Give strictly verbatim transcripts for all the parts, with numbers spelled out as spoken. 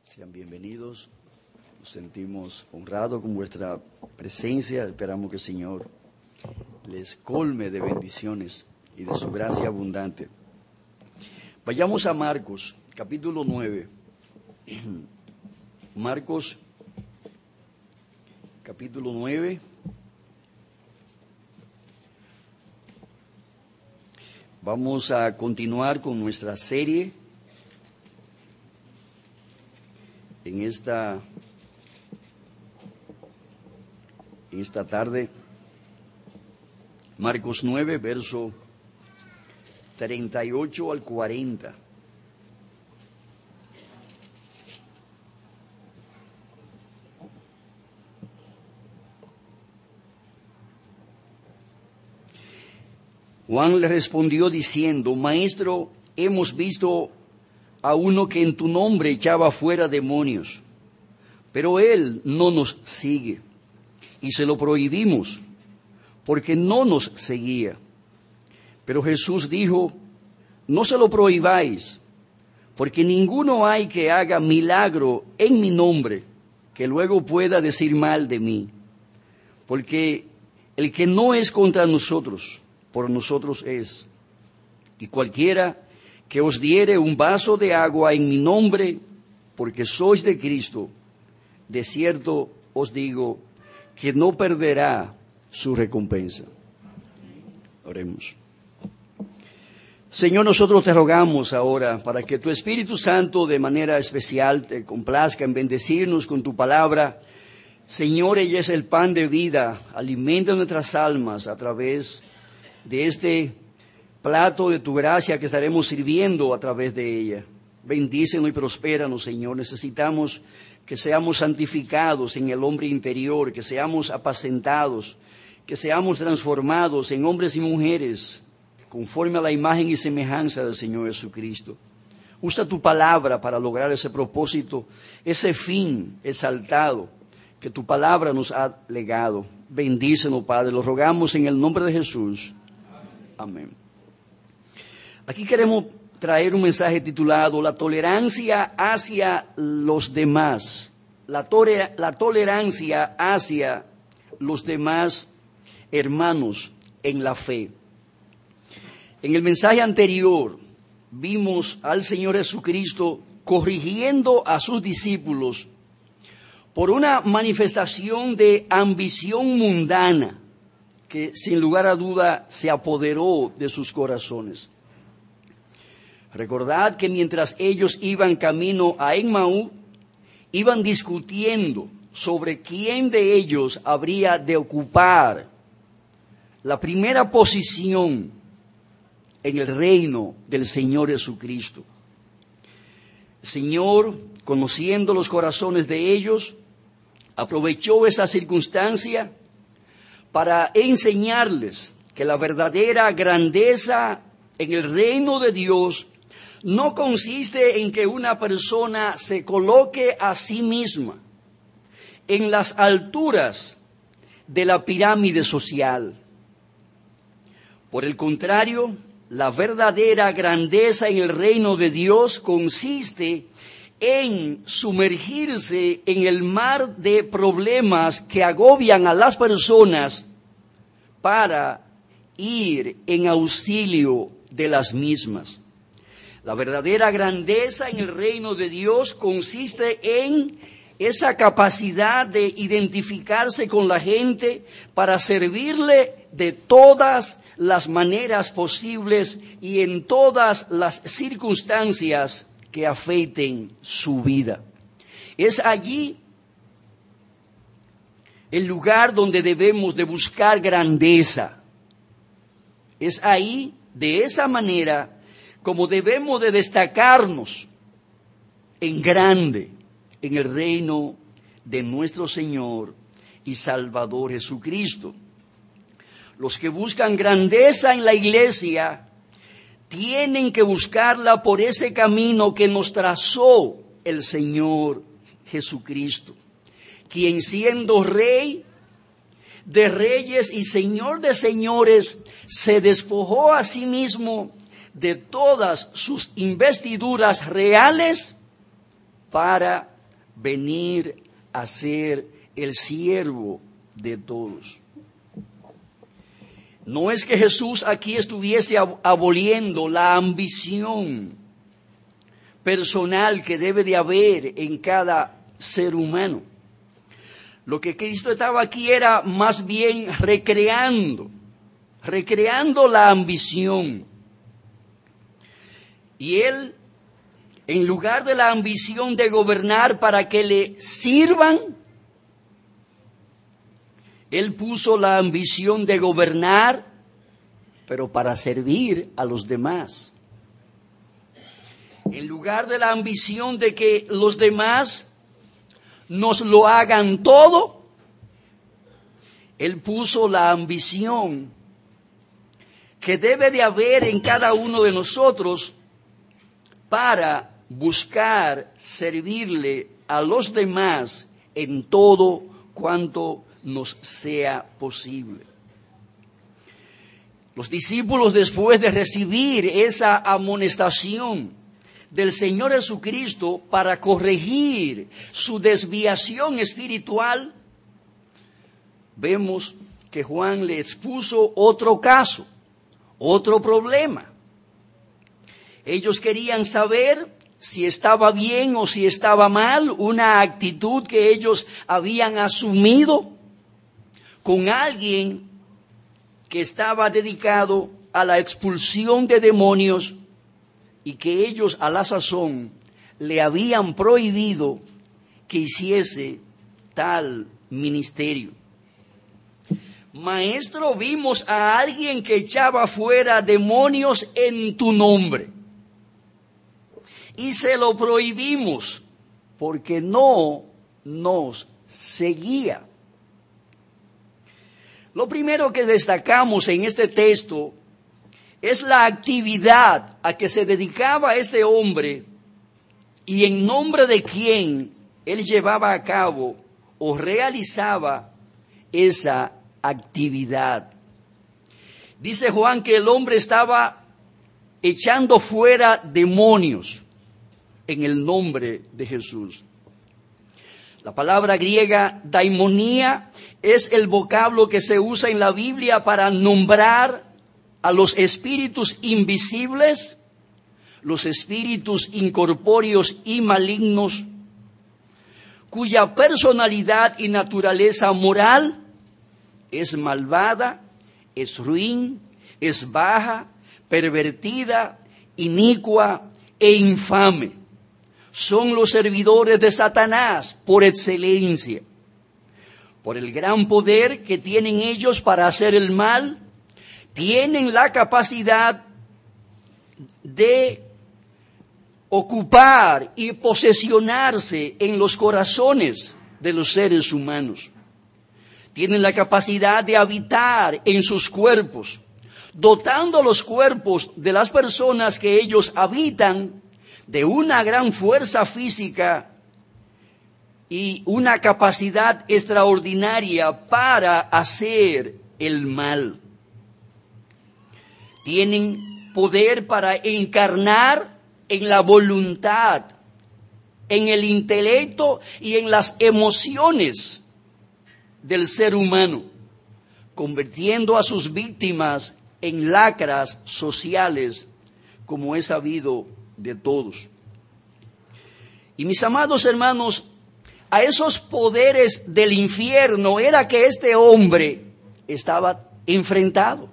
Sean bienvenidos, nos sentimos honrados con vuestra presencia, esperamos que el Señor les colme de bendiciones y de su gracia abundante. Vayamos a Marcos, capítulo nueve. Marcos, capítulo nueve. Vamos a continuar con nuestra serie en esta, en esta tarde. Marcos nueve, verso treinta y ocho al cuarenta. Juan le respondió diciendo: Maestro, hemos visto a uno que en tu nombre echaba fuera demonios, pero él no nos sigue, y se lo prohibimos, porque no nos seguía. Pero Jesús dijo: no se lo prohibáis, porque ninguno hay que haga milagro en mi nombre, que luego pueda decir mal de mí. Porque el que no es contra nosotros, por nosotros es. Y cualquiera que os diere un vaso de agua en mi nombre, porque sois de Cristo, de cierto os digo que no perderá su recompensa. Oremos. Señor, nosotros te rogamos ahora para que tu Espíritu Santo de manera especial te complazca en bendecirnos con tu palabra. Señor, ella es el pan de vida, alimenta nuestras almas a través de este plato de tu gracia que estaremos sirviendo a través de ella. Bendícenos y prospéranos, Señor. Necesitamos que seamos santificados en el hombre interior, que seamos apacentados, que seamos transformados en hombres y mujeres conforme a la imagen y semejanza del Señor Jesucristo. Usa tu palabra para lograr ese propósito, ese fin exaltado que tu palabra nos ha legado. Bendícenos, Padre, lo rogamos en el nombre de Jesús. Amén. Aquí queremos traer un mensaje titulado La tolerancia hacia los demás. La, tore- la tolerancia hacia los demás hermanos en la fe. En el mensaje anterior vimos al Señor Jesucristo corrigiendo a sus discípulos por una manifestación de ambición mundana que sin lugar a duda se apoderó de sus corazones. Recordad que mientras ellos iban camino a Emmaú, iban discutiendo sobre quién de ellos habría de ocupar la primera posición en el reino del Señor Jesucristo. El Señor, conociendo los corazones de ellos, aprovechó esa circunstancia para enseñarles que la verdadera grandeza en el reino de Dios no consiste en que una persona se coloque a sí misma en las alturas de la pirámide social. Por el contrario, la verdadera grandeza en el reino de Dios consiste en sumergirse en el mar de problemas que agobian a las personas para ir en auxilio de las mismas. La verdadera grandeza en el reino de Dios consiste en esa capacidad de identificarse con la gente para servirle de todas las maneras posibles y en todas las circunstancias que afecten su vida. Es allí el lugar donde debemos de buscar grandeza. Es ahí, de esa manera, como debemos de destacarnos en grande en el reino de nuestro Señor y Salvador Jesucristo. Los que buscan grandeza en la iglesia tienen que buscarla por ese camino que nos trazó el Señor Jesucristo, quien siendo Rey de reyes y Señor de señores, se despojó a sí mismo de todas sus investiduras reales para venir a ser el siervo de todos. No es que Jesús aquí estuviese aboliendo la ambición personal que debe de haber en cada ser humano. Lo que Cristo estaba aquí era más bien recreando, recreando la ambición. Y Él, en lugar de la ambición de gobernar para que le sirvan, Él puso la ambición de gobernar, pero para servir a los demás. En lugar de la ambición de que los demás nos lo hagan todo, Él puso la ambición que debe de haber en cada uno de nosotros para buscar servirle a los demás en todo cuanto nos sea posible. Los discípulos, después de recibir esa amonestación del Señor Jesucristo para corregir su desviación espiritual, vemos que Juan le expuso otro caso, otro problema. Ellos querían saber si estaba bien o si estaba mal una actitud que ellos habían asumido con alguien que estaba dedicado a la expulsión de demonios y que ellos a la sazón le habían prohibido que hiciese tal ministerio. Maestro, vimos a alguien que echaba fuera demonios en tu nombre y se lo prohibimos porque no nos seguía. Lo primero que destacamos en este texto es la actividad a que se dedicaba este hombre y en nombre de quien él llevaba a cabo o realizaba esa actividad. Dice Juan que el hombre estaba echando fuera demonios en el nombre de Jesús. La palabra griega daimonía es el vocablo que se usa en la Biblia para nombrar a los espíritus invisibles, los espíritus incorpóreos y malignos, cuya personalidad y naturaleza moral es malvada, es ruin, es baja, pervertida, inicua e infame. Son los servidores de Satanás por excelencia. Por el gran poder que tienen ellos para hacer el mal, tienen la capacidad de ocupar y posesionarse en los corazones de los seres humanos. Tienen la capacidad de habitar en sus cuerpos, dotando los cuerpos de las personas que ellos habitan de una gran fuerza física y una capacidad extraordinaria para hacer el mal. Tienen poder para encarnar en la voluntad, en el intelecto y en las emociones del ser humano, convirtiendo a sus víctimas en lacras sociales, como es sabido de todos. Y mis amados hermanos, a esos poderes del infierno era que este hombre estaba enfrentado.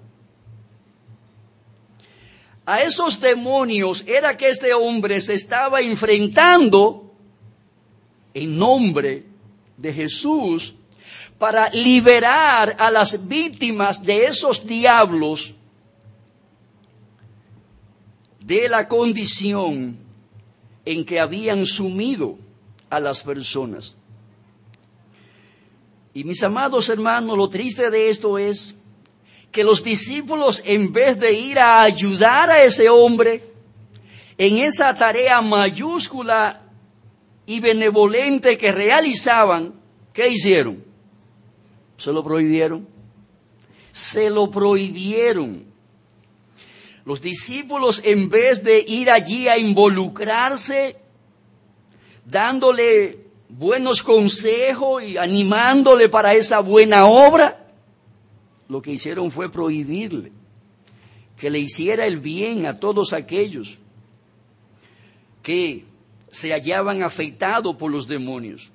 A esos demonios era que este hombre se estaba enfrentando en nombre de Jesús para liberar a las víctimas de esos diablos de la condición en que habían sumido a las personas. Y mis amados hermanos, lo triste de esto es que los discípulos, en vez de ir a ayudar a ese hombre en esa tarea mayúscula y benevolente que realizaban, ¿qué hicieron? Se lo prohibieron. Se lo prohibieron. Los discípulos, en vez de ir allí a involucrarse, dándole buenos consejos y animándole para esa buena obra, lo que hicieron fue prohibirle que le hiciera el bien a todos aquellos que se hallaban afectados por los demonios.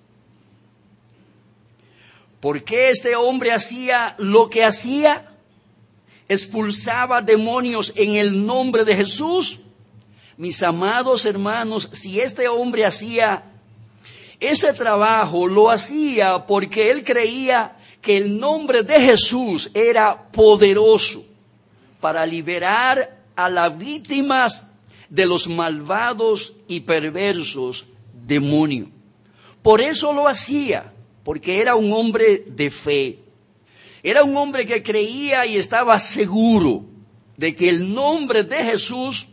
¿Por qué este hombre hacía lo que hacía? Expulsaba demonios en el nombre de Jesús. Mis amados hermanos, si este hombre hacía ese trabajo, lo hacía porque él creía que el nombre de Jesús era poderoso para liberar a las víctimas de los malvados y perversos demonios. Por eso lo hacía, porque era un hombre de fe. Era un hombre que creía y estaba seguro de que el nombre de Jesús,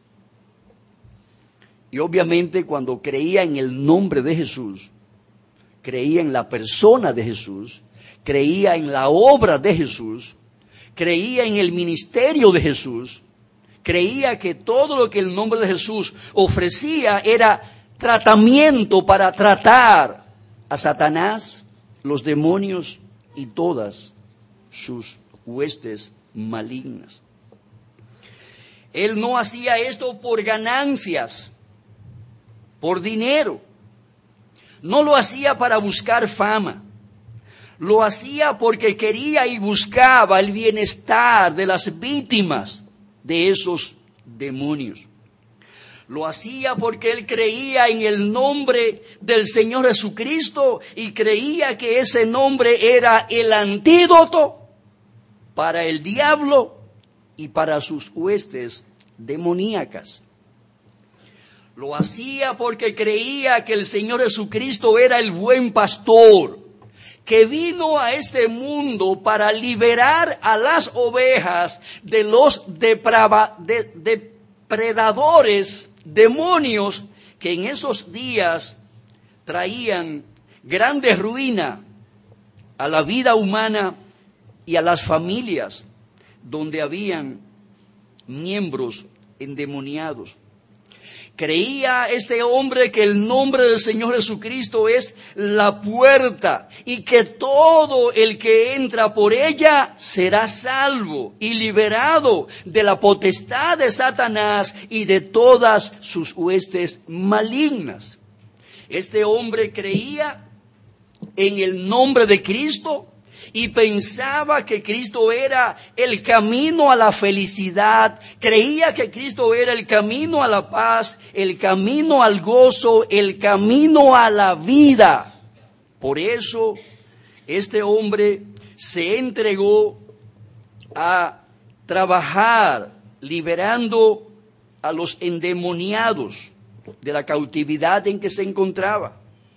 y obviamente cuando creía en el nombre de Jesús, creía en la persona de Jesús, creía en la obra de Jesús, creía en el ministerio de Jesús, creía que todo lo que el nombre de Jesús ofrecía era tratamiento para tratar a Satanás, los demonios y todas sus huestes malignas. Él no hacía esto por ganancias, por dinero. No lo hacía para buscar fama. Lo hacía porque quería y buscaba el bienestar de las víctimas de esos demonios. Lo hacía porque él creía en el nombre del Señor Jesucristo y creía que ese nombre era el antídoto para el diablo y para sus huestes demoníacas. Lo hacía porque creía que el Señor Jesucristo era el buen pastor, que vino a este mundo para liberar a las ovejas de los deprava, de, depredadores, demonios, que en esos días traían grande ruina a la vida humana y a las familias donde habían miembros endemoniados. Creía este hombre que el nombre del Señor Jesucristo es la puerta y que todo el que entra por ella será salvo y liberado de la potestad de Satanás y de todas sus huestes malignas. Este hombre creía en el nombre de Cristo y pensaba que Cristo era el camino a la felicidad, creía que Cristo era el camino a la paz, el camino al gozo, el camino a la vida. Por eso, este hombre se entregó a trabajar liberando a los endemoniados de la cautividad en que se encontraba.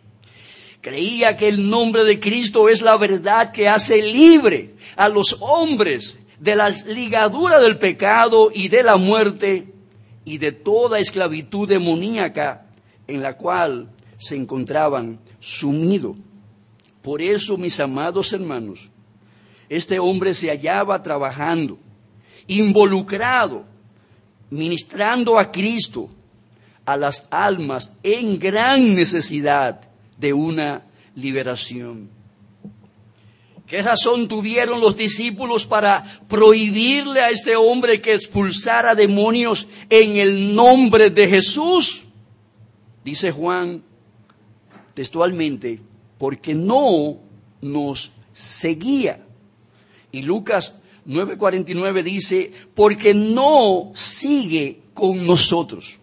Creía que el nombre de Cristo es la verdad que hace libre a los hombres de la ligadura del pecado y de la muerte y de toda esclavitud demoníaca en la cual se encontraban sumidos. Por eso, mis amados hermanos, este hombre se hallaba trabajando, involucrado, ministrando a Cristo a las almas en gran necesidad de una liberación. ¿Qué razón tuvieron los discípulos para prohibirle a este hombre que expulsara demonios en el nombre de Jesús? Dice Juan textualmente, porque no nos seguía. Y Lucas nueve cuarenta y nueve dice, porque no sigue con nosotros.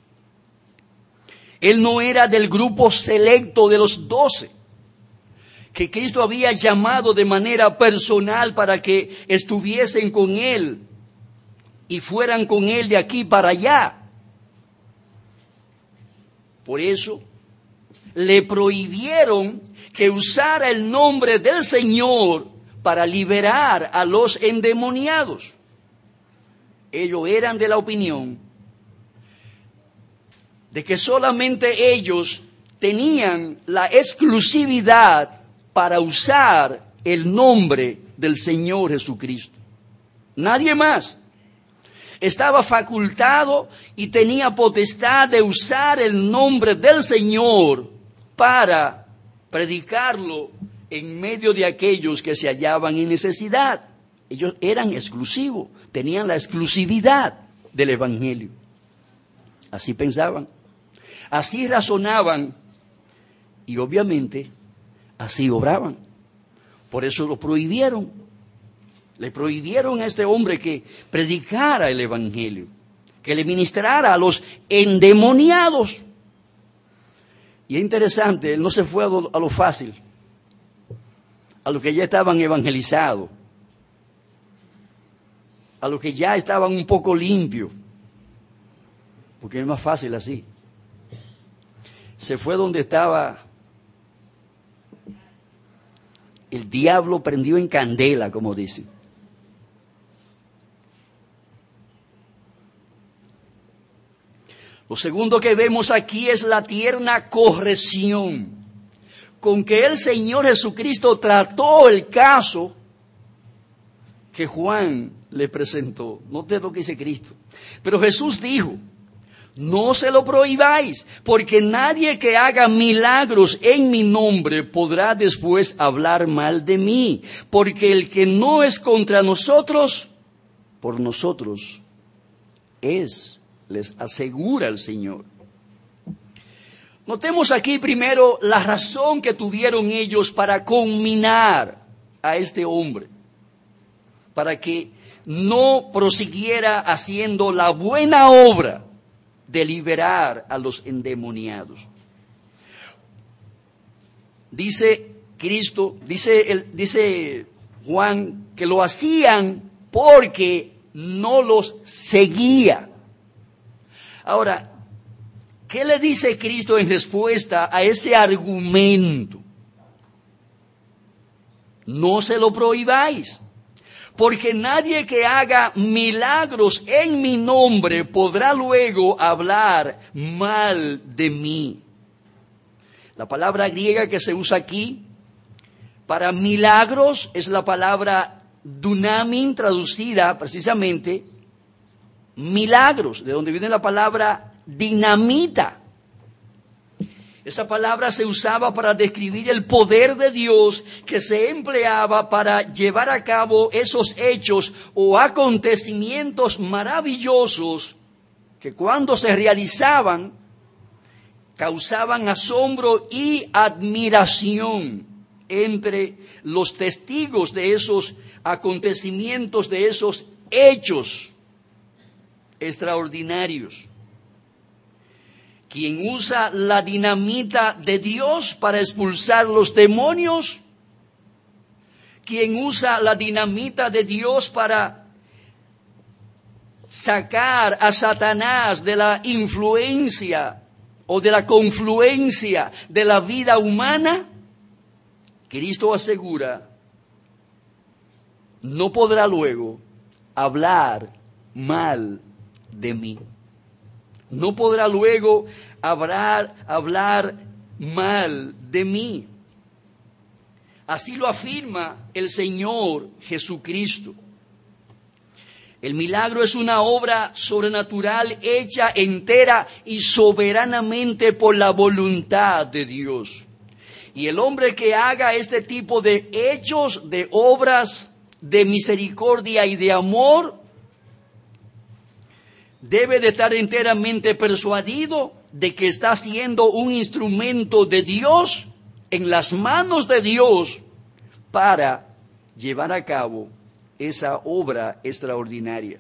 Él no era del grupo selecto de los doce, que Cristo había llamado de manera personal para que estuviesen con Él y fueran con Él de aquí para allá. Por eso, le prohibieron que usara el nombre del Señor para liberar a los endemoniados. Ellos eran de la opinión de que solamente ellos tenían la exclusividad para usar el nombre del Señor Jesucristo. Nadie más estaba facultado y tenía potestad de usar el nombre del Señor para predicarlo en medio de aquellos que se hallaban en necesidad. Ellos eran exclusivos, tenían la exclusividad del Evangelio. Así pensaban, así razonaban y obviamente así obraban. Por eso lo prohibieron. Le prohibieron a este hombre que predicara el Evangelio, que le ministrara a los endemoniados. Y es interesante, él no se fue a lo, a lo fácil, a los que ya estaban evangelizados, a los que ya estaban un poco limpios, porque es más fácil así. Se fue donde estaba el diablo prendido en candela, como dicen. Lo segundo que vemos aquí es la tierna corrección con que el Señor Jesucristo trató el caso que Juan le presentó. Note lo que dice Cristo. Pero Jesús dijo, no se lo prohibáis, porque nadie que haga milagros en mi nombre podrá después hablar mal de mí, porque el que no es contra nosotros, por nosotros es, les asegura el Señor. Notemos aquí primero la razón que tuvieron ellos para conminar a este hombre, para que no prosiguiera haciendo la buena obra de liberar a los endemoniados. Dice Cristo, dice, el, dice Juan, que lo hacían porque no los seguía. Ahora, ¿qué le dice Cristo en respuesta a ese argumento? No se lo prohibáis, porque nadie que haga milagros en mi nombre podrá luego hablar mal de mí. La palabra griega que se usa aquí para milagros es la palabra dunamin, traducida precisamente milagros, de donde viene la palabra dinamita. Esa palabra se usaba para describir el poder de Dios que se empleaba para llevar a cabo esos hechos o acontecimientos maravillosos que cuando se realizaban causaban asombro y admiración entre los testigos de esos acontecimientos, de esos hechos extraordinarios. Quien usa la dinamita de Dios para expulsar los demonios, quien usa la dinamita de Dios para sacar a Satanás de la influencia o de la confluencia de la vida humana, Cristo asegura, no podrá luego hablar mal de mí. No podrá luego hablar, hablar mal de mí. Así lo afirma el Señor Jesucristo. El milagro es una obra sobrenatural hecha entera y soberanamente por la voluntad de Dios. Y el hombre que haga este tipo de hechos, de obras de misericordia y de amor, debe de estar enteramente persuadido de que está siendo un instrumento de Dios en las manos de Dios para llevar a cabo esa obra extraordinaria.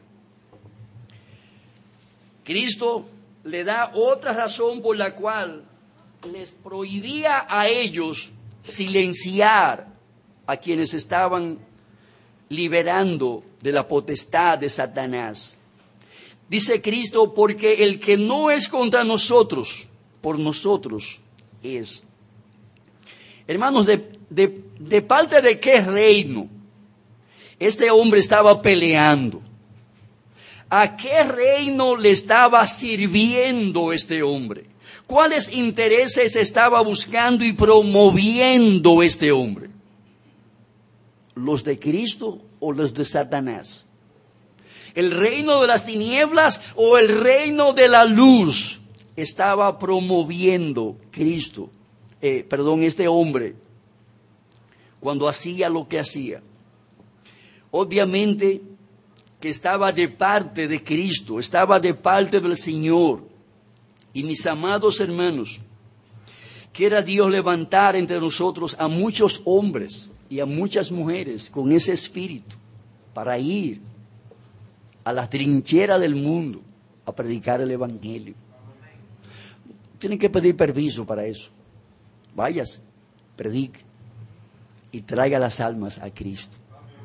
Cristo le da otra razón por la cual les prohibía a ellos silenciar a quienes estaban liberando de la potestad de Satanás. Dice Cristo, porque el que no es contra nosotros, por nosotros es. Hermanos, de, de, de parte de qué reino este hombre estaba peleando. ¿A qué reino le estaba sirviendo este hombre? ¿Cuáles intereses estaba buscando y promoviendo este hombre? ¿Los de Cristo o los de Satanás? ¿El reino de las tinieblas o el reino de la luz estaba promoviendo Cristo eh, perdón, este hombre, cuando hacía lo que hacía, obviamente que estaba de parte de Cristo, estaba de parte del Señor. Y mis amados hermanos, quiera Dios levantar entre nosotros a muchos hombres y a muchas mujeres con ese espíritu para ir a la trinchera del mundo a predicar el Evangelio. Tienen que pedir permiso para eso. Váyase, predique y traiga las almas a Cristo.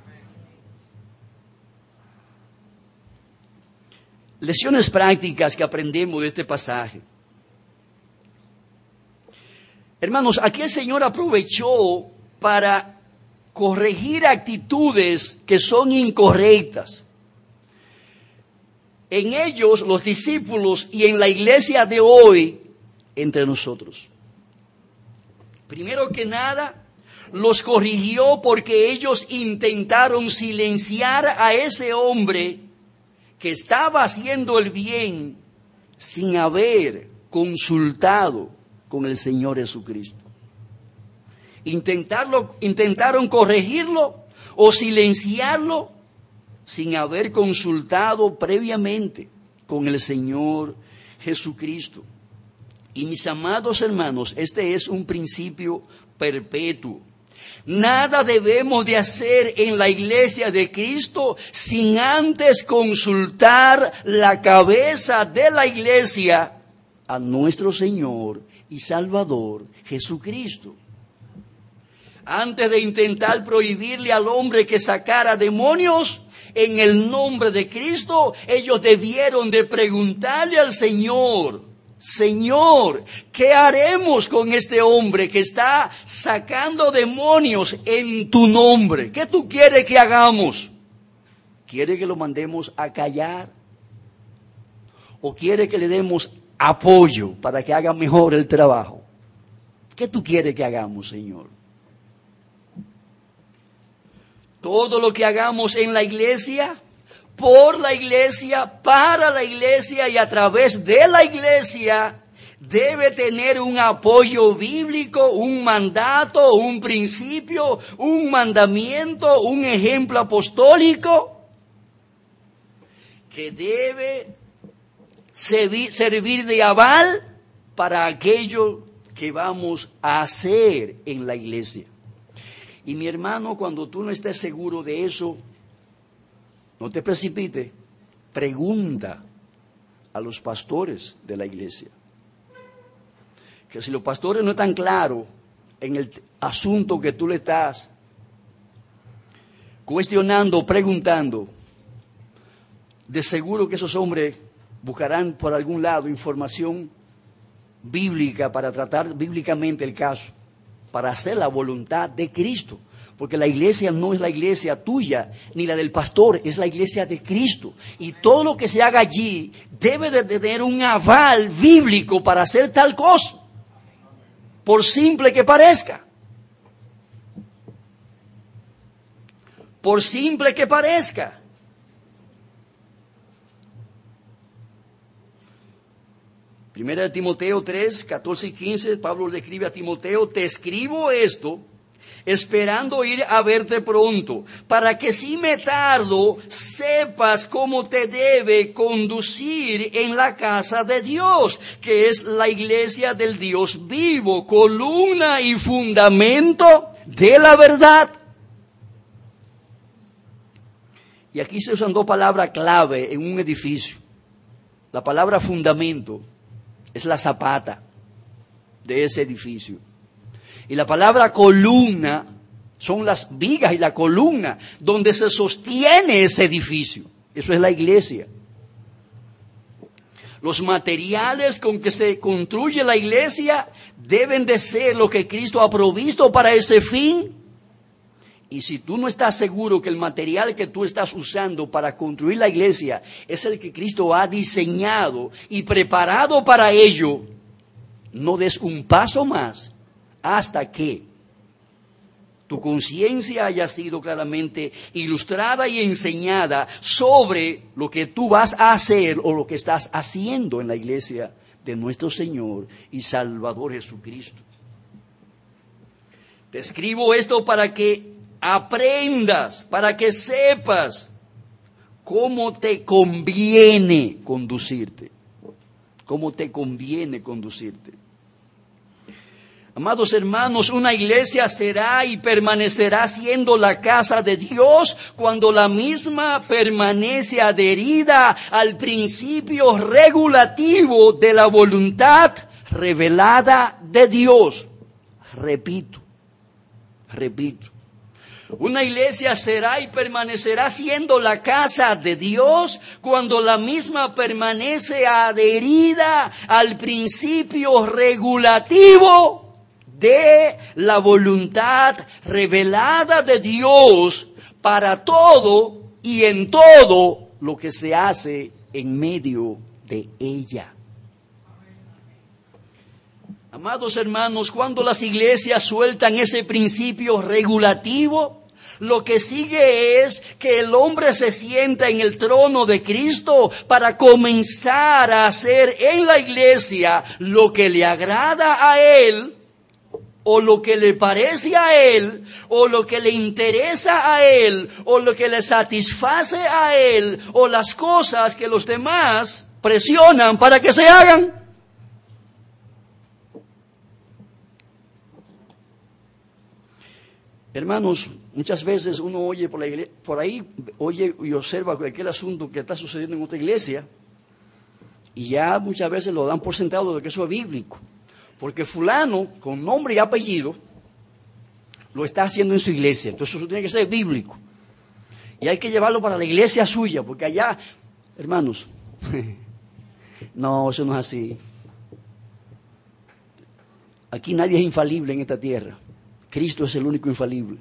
Lecciones prácticas que aprendemos de este pasaje. Hermanos, aquí el Señor aprovechó para corregir actitudes que son incorrectas. En ellos, los discípulos, y en la iglesia de hoy, entre nosotros. Primero que nada, los corrigió porque ellos intentaron silenciar a ese hombre que estaba haciendo el bien sin haber consultado con el Señor Jesucristo. Intentarlo, intentaron corregirlo o silenciarlo sin haber consultado previamente con el Señor Jesucristo. Y mis amados hermanos, este es un principio perpetuo. Nada debemos de hacer en la iglesia de Cristo sin antes consultar la cabeza de la iglesia a nuestro Señor y Salvador Jesucristo. Antes de intentar prohibirle al hombre que sacara demonios en el nombre de Cristo, ellos debieron de preguntarle al Señor: Señor, ¿qué haremos con este hombre que está sacando demonios en tu nombre? ¿Qué tú quieres que hagamos? ¿Quiere que lo mandemos a callar? ¿O quiere que le demos apoyo para que haga mejor el trabajo? ¿Qué tú quieres que hagamos, Señor? Todo lo que hagamos en la iglesia, por la iglesia, para la iglesia y a través de la iglesia, debe tener un apoyo bíblico, un mandato, un principio, un mandamiento, un ejemplo apostólico que debe servir de aval para aquello que vamos a hacer en la iglesia. Y mi hermano, cuando tú no estés seguro de eso, no te precipites, pregunta a los pastores de la iglesia. Que si los pastores no están claros en el asunto que tú le estás cuestionando, preguntando, de seguro que esos hombres buscarán por algún lado información bíblica para tratar bíblicamente el caso, para hacer la voluntad de Cristo. Porque la iglesia no es la iglesia tuya, ni la del pastor, es la iglesia de Cristo. Y todo lo que se haga allí debe de tener un aval bíblico para hacer tal cosa, por simple que parezca. Por simple que parezca. Primera de Timoteo tres, catorce y quince, Pablo le escribe a Timoteo: te escribo esto esperando ir a verte pronto, para que si me tardo, sepas cómo te debe conducir en la casa de Dios, que es la iglesia del Dios vivo, columna y fundamento de la verdad. Y aquí se usan dos palabras clave en un edificio. La palabra fundamento es la zapata de ese edificio. Y la palabra columna son las vigas y la columna donde se sostiene ese edificio. Eso es la iglesia. Los materiales con que se construye la iglesia deben de ser lo que Cristo ha provisto para ese fin. Y si tú no estás seguro que el material que tú estás usando para construir la iglesia es el que Cristo ha diseñado y preparado para ello, no des un paso más hasta que tu conciencia haya sido claramente ilustrada y enseñada sobre lo que tú vas a hacer o lo que estás haciendo en la iglesia de nuestro Señor y Salvador Jesucristo. Te escribo esto para que aprendas, para que sepas cómo te conviene conducirte. Cómo te conviene conducirte. Amados hermanos, una iglesia será y permanecerá siendo la casa de Dios cuando la misma permanece adherida al principio regulativo de la voluntad revelada de Dios. Repito, repito. Una iglesia será y permanecerá siendo la casa de Dios cuando la misma permanece adherida al principio regulativo de la voluntad revelada de Dios para todo y en todo lo que se hace en medio de ella. Amados hermanos, cuando las iglesias sueltan ese principio regulativo, lo que sigue es que el hombre se sienta en el trono de Cristo para comenzar a hacer en la iglesia lo que le agrada a él, o lo que le parece a él, o lo que le interesa a él, o lo que le satisface a él, o las cosas que los demás presionan para que se hagan. Hermanos, muchas veces uno oye por, la iglesia, por ahí, oye y observa cualquier asunto que está sucediendo en otra iglesia, y ya muchas veces lo dan por sentado de que eso es bíblico, porque fulano, con nombre y apellido, lo está haciendo en su iglesia, entonces eso tiene que ser bíblico, y hay que llevarlo para la iglesia suya, porque allá, hermanos, no, eso no es así. Aquí nadie es infalible en esta tierra. Cristo es el único infalible.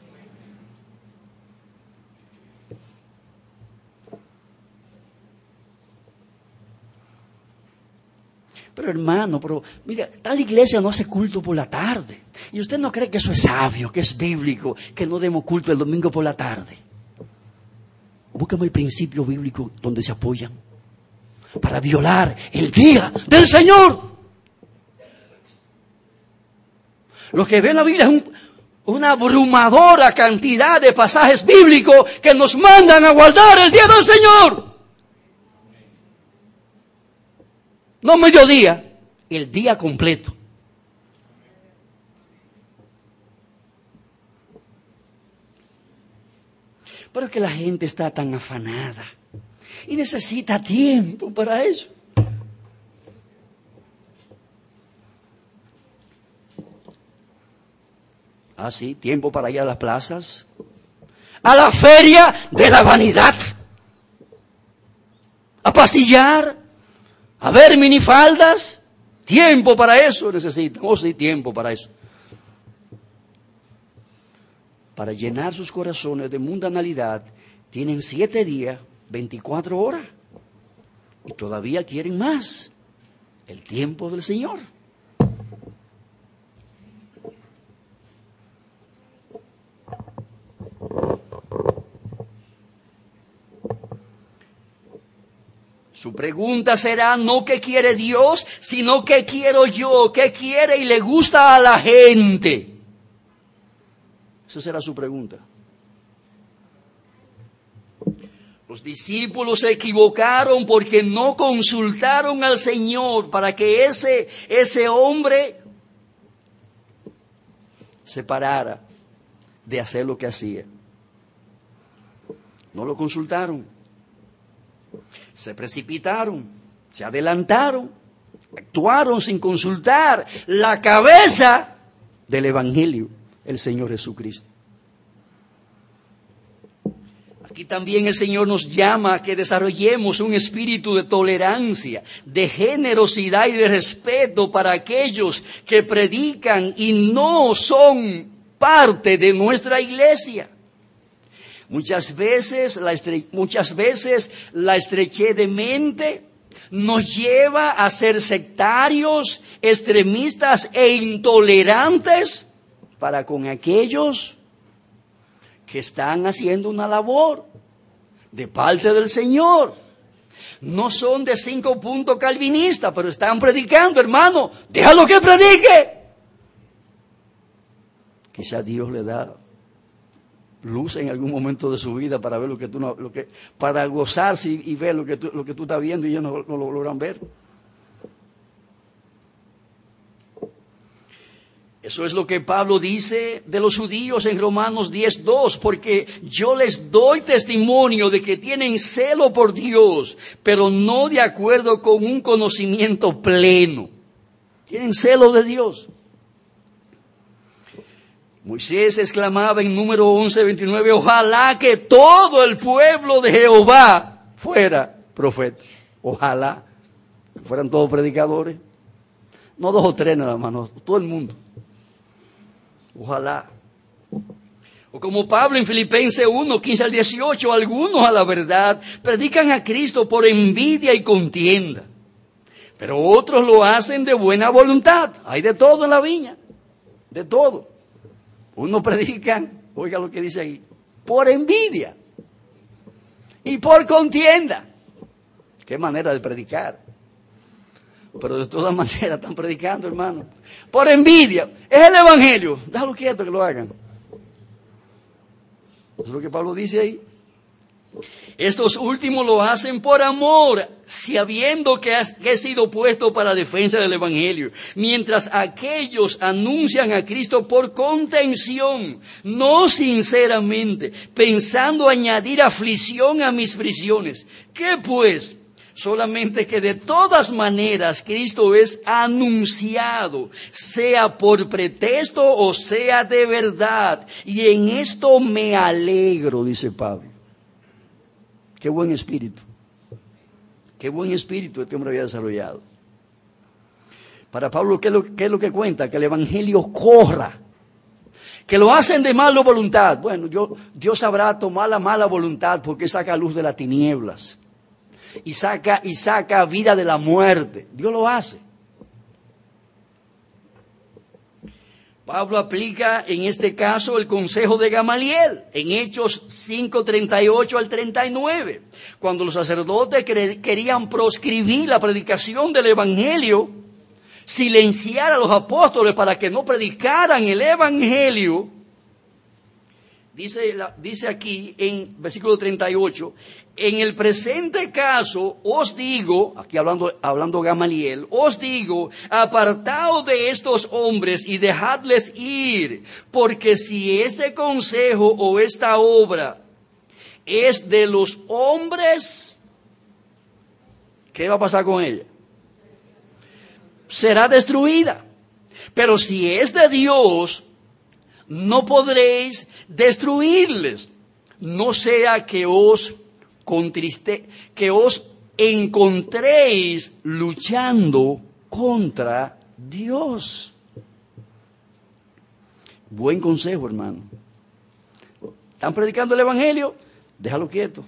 Pero hermano, pero mira, tal iglesia no hace culto por la tarde. Y usted no cree que eso es sabio, que es bíblico, que no demos culto el domingo por la tarde. Búscame el principio bíblico donde se apoyan para violar el día del Señor. Lo que ve en la Biblia es un, una abrumadora cantidad de pasajes bíblicos que nos mandan a guardar el día del Señor. No mediodía, el día completo. Pero es que la gente está tan afanada y necesita tiempo para eso. Ah, sí, tiempo para ir a las plazas, a la feria de la vanidad, a pasillar, a ver minifaldas. Tiempo para eso necesitan. Oh, sí, tiempo para eso. Para llenar sus corazones de mundanalidad, tienen siete días, veinticuatro horas, y todavía quieren más. El tiempo del Señor. Su pregunta será no qué quiere Dios, sino qué quiero yo, qué quiere y le gusta a la gente. Esa será su pregunta. Los discípulos se equivocaron porque no consultaron al Señor para que ese, ese hombre se parara de hacer lo que hacía. No lo consultaron. Se precipitaron, se adelantaron, actuaron sin consultar la cabeza del Evangelio, el Señor Jesucristo. Aquí también el Señor nos llama a que desarrollemos un espíritu de tolerancia, de generosidad y de respeto para aquellos que predican y no son parte de nuestra iglesia. Muchas veces, la estre- muchas veces la estrechez de mente nos lleva a ser sectarios, extremistas e intolerantes para con aquellos que están haciendo una labor de parte del Señor. No son de cinco puntos calvinistas, pero están predicando, hermano. Déjalo que predique. Quizás Dios le da luz en algún momento de su vida para ver lo que tú no, lo que, para gozarse y, y ver lo que tú, lo que tú estás viendo y ellos no, no lo logran ver. Eso es lo que Pablo dice de los judíos en Romanos diez dos, porque yo les doy testimonio de que tienen celo por Dios, pero no de acuerdo con un conocimiento pleno. Tienen celo de Dios. Moisés exclamaba en número once veintinueve, ojalá que todo el pueblo de Jehová fuera profeta. Ojalá que fueran todos predicadores. No dos o tres nada más, no, todo el mundo. Ojalá. O como Pablo en Filipenses uno, quince al dieciocho, algunos a la verdad predican a Cristo por envidia y contienda, pero otros lo hacen de buena voluntad. Hay de todo en la viña, de todo. Uno predica, oiga lo que dice ahí, por envidia y por contienda. Qué manera de predicar. Pero de todas maneras están predicando, hermano. Por envidia. Es el evangelio. Déjalo quieto que lo hagan. Eso es lo que Pablo dice ahí. Estos últimos lo hacen por amor, sabiendo que, has, que he sido puesto para defensa del evangelio. Mientras aquellos anuncian a Cristo por contención, no sinceramente, pensando añadir aflicción a mis prisiones. ¿Qué pues? Solamente que de todas maneras Cristo es anunciado, sea por pretexto o sea de verdad. Y en esto me alegro, dice Pablo. Qué buen espíritu. Qué buen espíritu este hombre había desarrollado. Para Pablo, ¿qué es lo, qué es lo que cuenta? Que el evangelio corra. Que lo hacen de mala voluntad. Bueno, yo, Dios sabrá tomar la mala voluntad porque saca luz de las tinieblas. Y saca, y saca vida de la muerte. Dios lo hace. Pablo aplica en este caso el consejo de Gamaliel en Hechos cinco, treinta y ocho al treinta y nueve. Cuando los sacerdotes querían proscribir la predicación del evangelio, silenciar a los apóstoles para que no predicaran el evangelio, dice, dice aquí en versículo treinta y ocho, en el presente caso os digo, aquí hablando, hablando Gamaliel, os digo, apartaos de estos hombres y dejadles ir, porque si este consejo o esta obra es de los hombres, ¿qué va a pasar con ella? Será destruida. Pero si es de Dios, no podréis destruirles, no sea que os contriste, que os encontréis luchando contra Dios. Buen consejo, hermano. ¿Están predicando el evangelio? Déjalo quieto.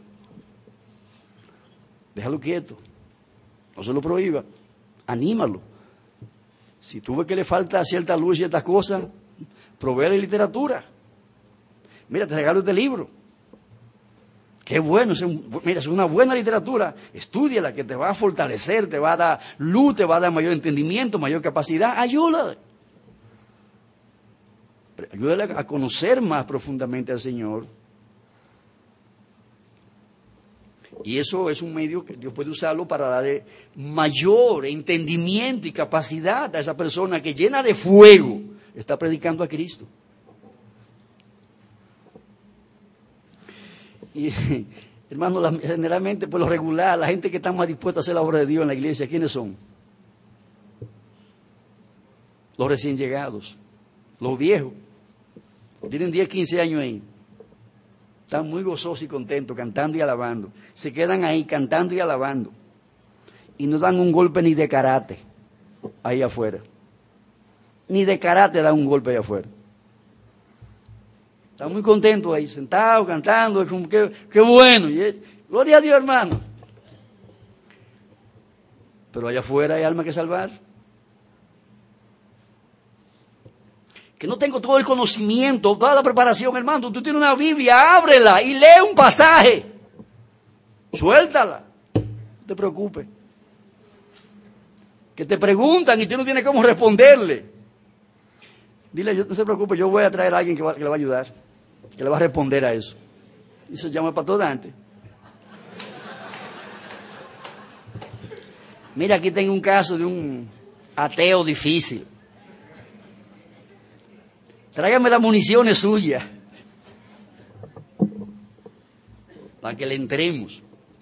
Déjalo quieto. No se lo prohíba. Anímalo. Si tú ves que le falta cierta luz y ciertas cosas, proveerle literatura. Mira, te regalo este libro. Qué bueno, es un, mira, es una buena literatura. Estúdiala, que te va a fortalecer, te va a dar luz, te va a dar mayor entendimiento, mayor capacidad. Ayúdale. Ayúdale a conocer más profundamente al Señor. Y eso es un medio que Dios puede usarlo para darle mayor entendimiento y capacidad a esa persona que llena de fuego está predicando a Cristo. Y, hermano, la, generalmente, por lo regular, la gente que está más dispuesta a hacer la obra de Dios en la iglesia, ¿quiénes son? Los recién llegados, los viejos. Tienen diez, quince años ahí. Están muy gozosos y contentos, cantando y alabando. Se quedan ahí cantando y alabando. Y no dan un golpe ni de karate ahí afuera. Ni de karate dan un golpe ahí afuera. Están muy contentos ahí, sentados, cantando. Es como que, qué bueno. Y es, gloria a Dios, hermano. Pero allá afuera hay alma que salvar. Que no tengo todo el conocimiento, toda la preparación, hermano. Tú tienes una Biblia, ábrela y lee un pasaje. Suéltala. No te preocupes. Que te preguntan y tú no tienes cómo responderle. Dile, yo, no se preocupe, yo voy a traer a alguien que, va, que le va a ayudar, que le va a responder a eso. Y se llama el pastor Dante. Mira, aquí tengo un caso de un ateo difícil. Tráigame las municiones suyas para que le entremos.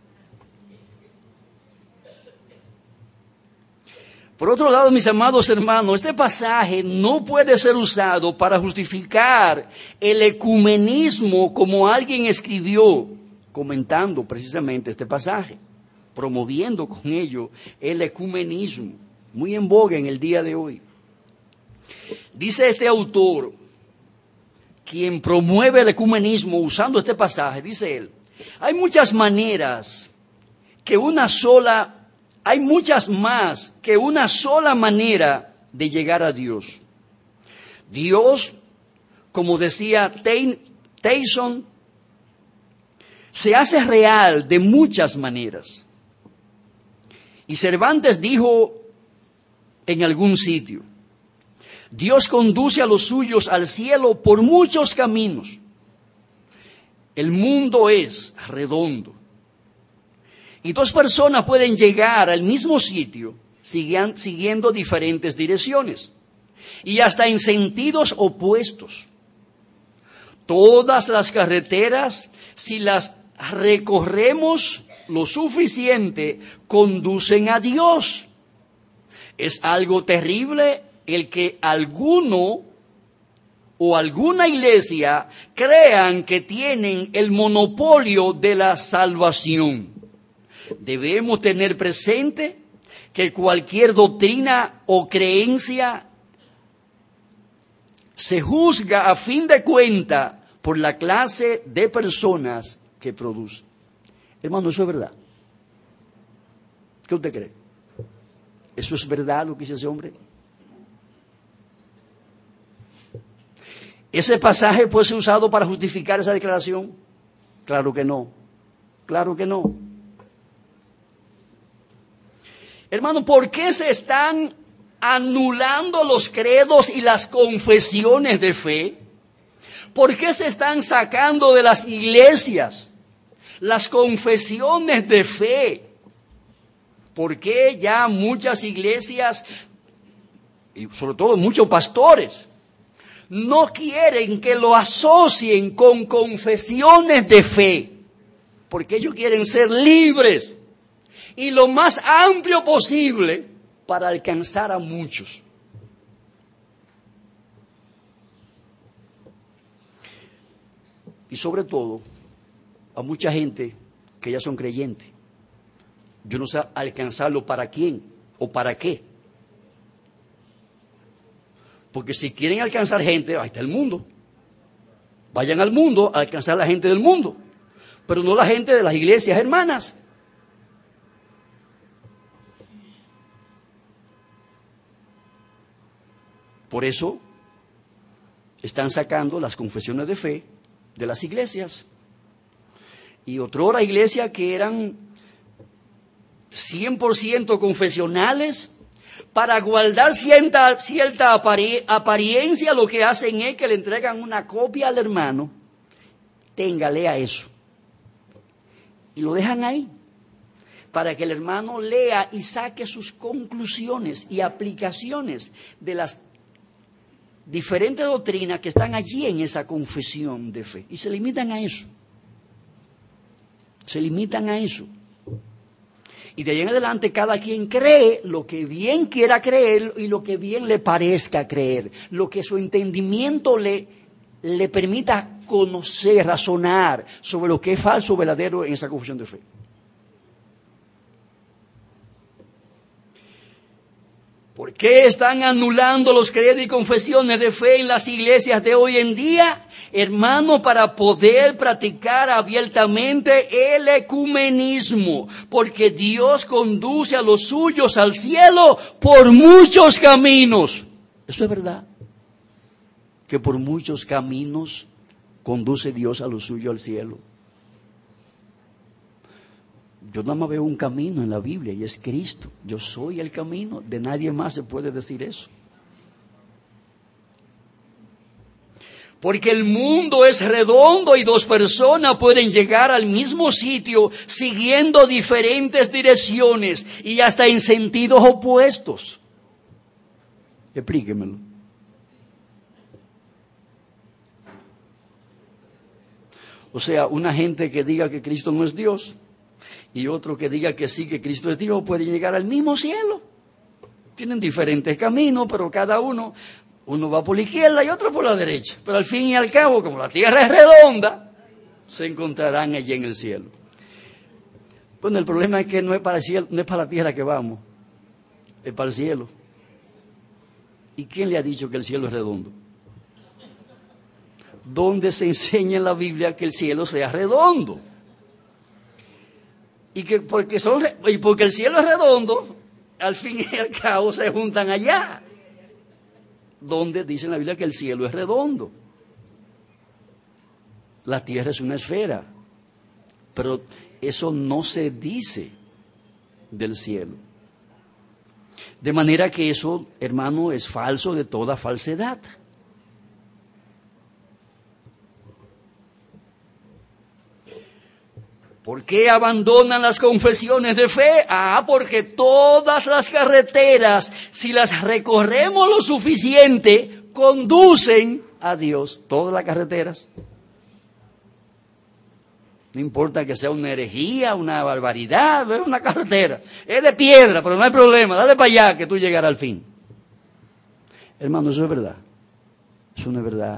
Por otro lado, mis amados hermanos, este pasaje no puede ser usado para justificar el ecumenismo como alguien escribió comentando precisamente este pasaje, promoviendo con ello el ecumenismo, muy en boga en el día de hoy. Dice este autor, quien promueve el ecumenismo usando este pasaje, dice él, hay muchas maneras que una sola Hay muchas más que una sola manera de llegar a Dios. Dios, como decía Tyson, se hace real de muchas maneras. Y Cervantes dijo en algún sitio, Dios conduce a los suyos al cielo por muchos caminos. El mundo es redondo. Y dos personas pueden llegar al mismo sitio siguiendo diferentes direcciones y hasta en sentidos opuestos. Todas las carreteras, si las recorremos lo suficiente, conducen a Dios. Es algo terrible el que alguno o alguna iglesia crean que tienen el monopolio de la salvación. Debemos tener presente que cualquier doctrina o creencia se juzga a fin de cuentas por la clase de personas que produce. Hermano, ¿eso es verdad? ¿Qué usted cree? ¿Eso es verdad lo que dice ese hombre? ¿Ese pasaje puede ser usado para justificar esa declaración? Claro que no. Claro que no. Hermano, ¿por qué se están anulando los credos y las confesiones de fe? ¿Por qué se están sacando de las iglesias las confesiones de fe? ¿Por qué ya muchas iglesias, y sobre todo muchos pastores, no quieren que lo asocien con confesiones de fe? Porque ellos quieren ser libres y lo más amplio posible para alcanzar a muchos. Y sobre todo, a mucha gente que ya son creyentes. Yo no sé alcanzarlo para quién o para qué. Porque si quieren alcanzar gente, ahí está el mundo. Vayan al mundo a alcanzar a la gente del mundo, pero no la gente de las iglesias hermanas. Por eso están sacando las confesiones de fe de las iglesias. Y otrora iglesias que eran cien por ciento confesionales, para guardar cierta, cierta apari- apariencia, lo que hacen es que le entregan una copia al hermano. Tenga, lea eso. Y lo dejan ahí, para que el hermano lea y saque sus conclusiones y aplicaciones de las diferentes doctrinas que están allí en esa confesión de fe. Y se limitan a eso. Se limitan a eso. Y de ahí en adelante cada quien cree lo que bien quiera creer y lo que bien le parezca creer. Lo que su entendimiento le, le permita conocer, razonar sobre lo que es falso o verdadero en esa confesión de fe. ¿Por qué están anulando los credos y confesiones de fe en las iglesias de hoy en día? Hermano, para poder practicar abiertamente el ecumenismo, porque Dios conduce a los suyos al cielo por muchos caminos. Eso es verdad, que por muchos caminos conduce Dios a los suyos al cielo. Yo nada más veo un camino en la Biblia y es Cristo. Yo soy el camino, de nadie más se puede decir eso. Porque el mundo es redondo y dos personas pueden llegar al mismo sitio siguiendo diferentes direcciones y hasta en sentidos opuestos. Explíquemelo. O sea, una gente que diga que Cristo no es Dios y otro que diga que sí, que Cristo es Dios, pueden llegar al mismo cielo. Tienen diferentes caminos, pero cada uno, uno va por la izquierda y otro por la derecha. Pero al fin y al cabo, como la tierra es redonda, se encontrarán allí en el cielo. Bueno, el problema es que no es para el cielo, no es para la tierra que vamos, es para el cielo. ¿Y quién le ha dicho que el cielo es redondo? ¿Dónde se enseña en la Biblia que el cielo sea redondo? Y que porque, son, y porque el cielo es redondo, al fin y al cabo se juntan allá. ¿Dónde dice en la Biblia que el cielo es redondo? La tierra es una esfera, pero eso no se dice del cielo. De manera que eso, hermano, es falso de toda falsedad. ¿Por qué abandonan las confesiones de fe? Ah, porque todas las carreteras, si las recorremos lo suficiente, conducen a Dios. Todas las carreteras. No importa que sea una herejía, una barbaridad, es una carretera. Es de piedra, pero no hay problema. Dale para allá que tú llegarás al fin. Hermano, eso es verdad. Eso no es verdad.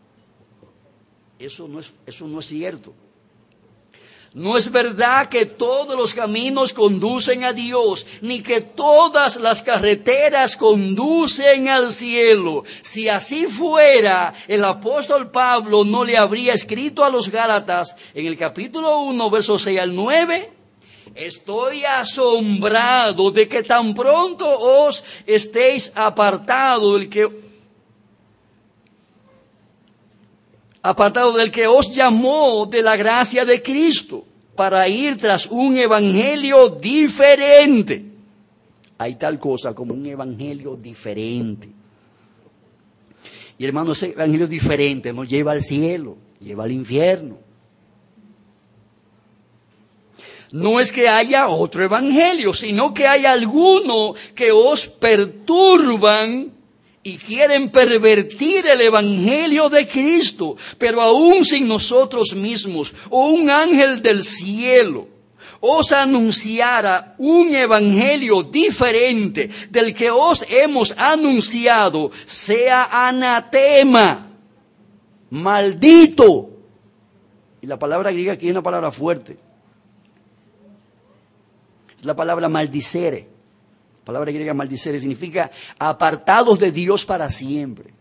Eso no es, eso no es cierto. No es verdad que todos los caminos conducen a Dios, ni que todas las carreteras conducen al cielo. Si así fuera, el apóstol Pablo no le habría escrito a los Gálatas en el capítulo uno, versos seis al nueve. Estoy asombrado de que tan pronto os estéis apartados del que... apartado del que os llamó de la gracia de Cristo, para ir tras un evangelio diferente. Hay tal cosa como un evangelio diferente. Y hermano, ese evangelio diferente nos lleva al cielo, lleva al infierno. No es que haya otro evangelio, sino que hay algunos que os perturban y quieren pervertir el evangelio de Cristo, pero aún sin nosotros mismos, o un ángel del cielo os anunciara un evangelio diferente del que os hemos anunciado, sea anatema, maldito. Y la palabra griega aquí es una palabra fuerte. Es la palabra maldicere. La palabra griega maldicere significa apartados de Dios para siempre.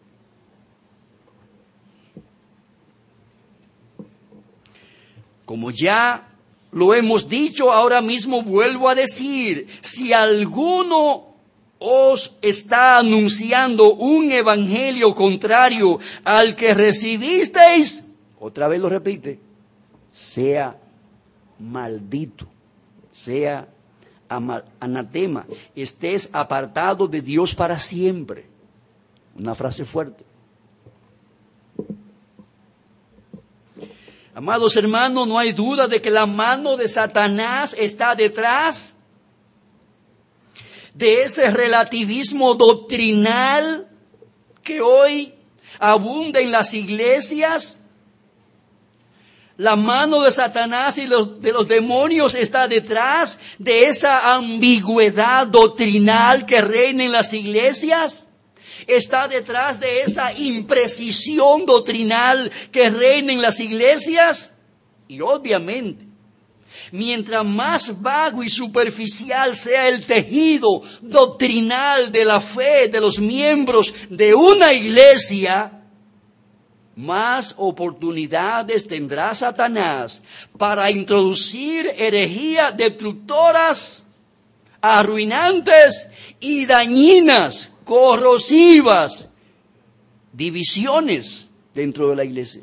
Como ya lo hemos dicho, ahora mismo vuelvo a decir, si alguno os está anunciando un evangelio contrario al que recibisteis, otra vez lo repite, sea maldito, sea anatema, estés apartado de Dios para siempre. Una frase fuerte. Amados hermanos, no hay duda de que la mano de Satanás está detrás de ese relativismo doctrinal que hoy abunda en las iglesias. La mano de Satanás y los, de los demonios está detrás de esa ambigüedad doctrinal que reina en las iglesias. Está detrás de esa imprecisión doctrinal que reina en las iglesias. Y obviamente, mientras más vago y superficial sea el tejido doctrinal de la fe de los miembros de una iglesia, más oportunidades tendrá Satanás para introducir herejías destructoras, arruinantes y dañinas, corrosivas, divisiones dentro de la iglesia.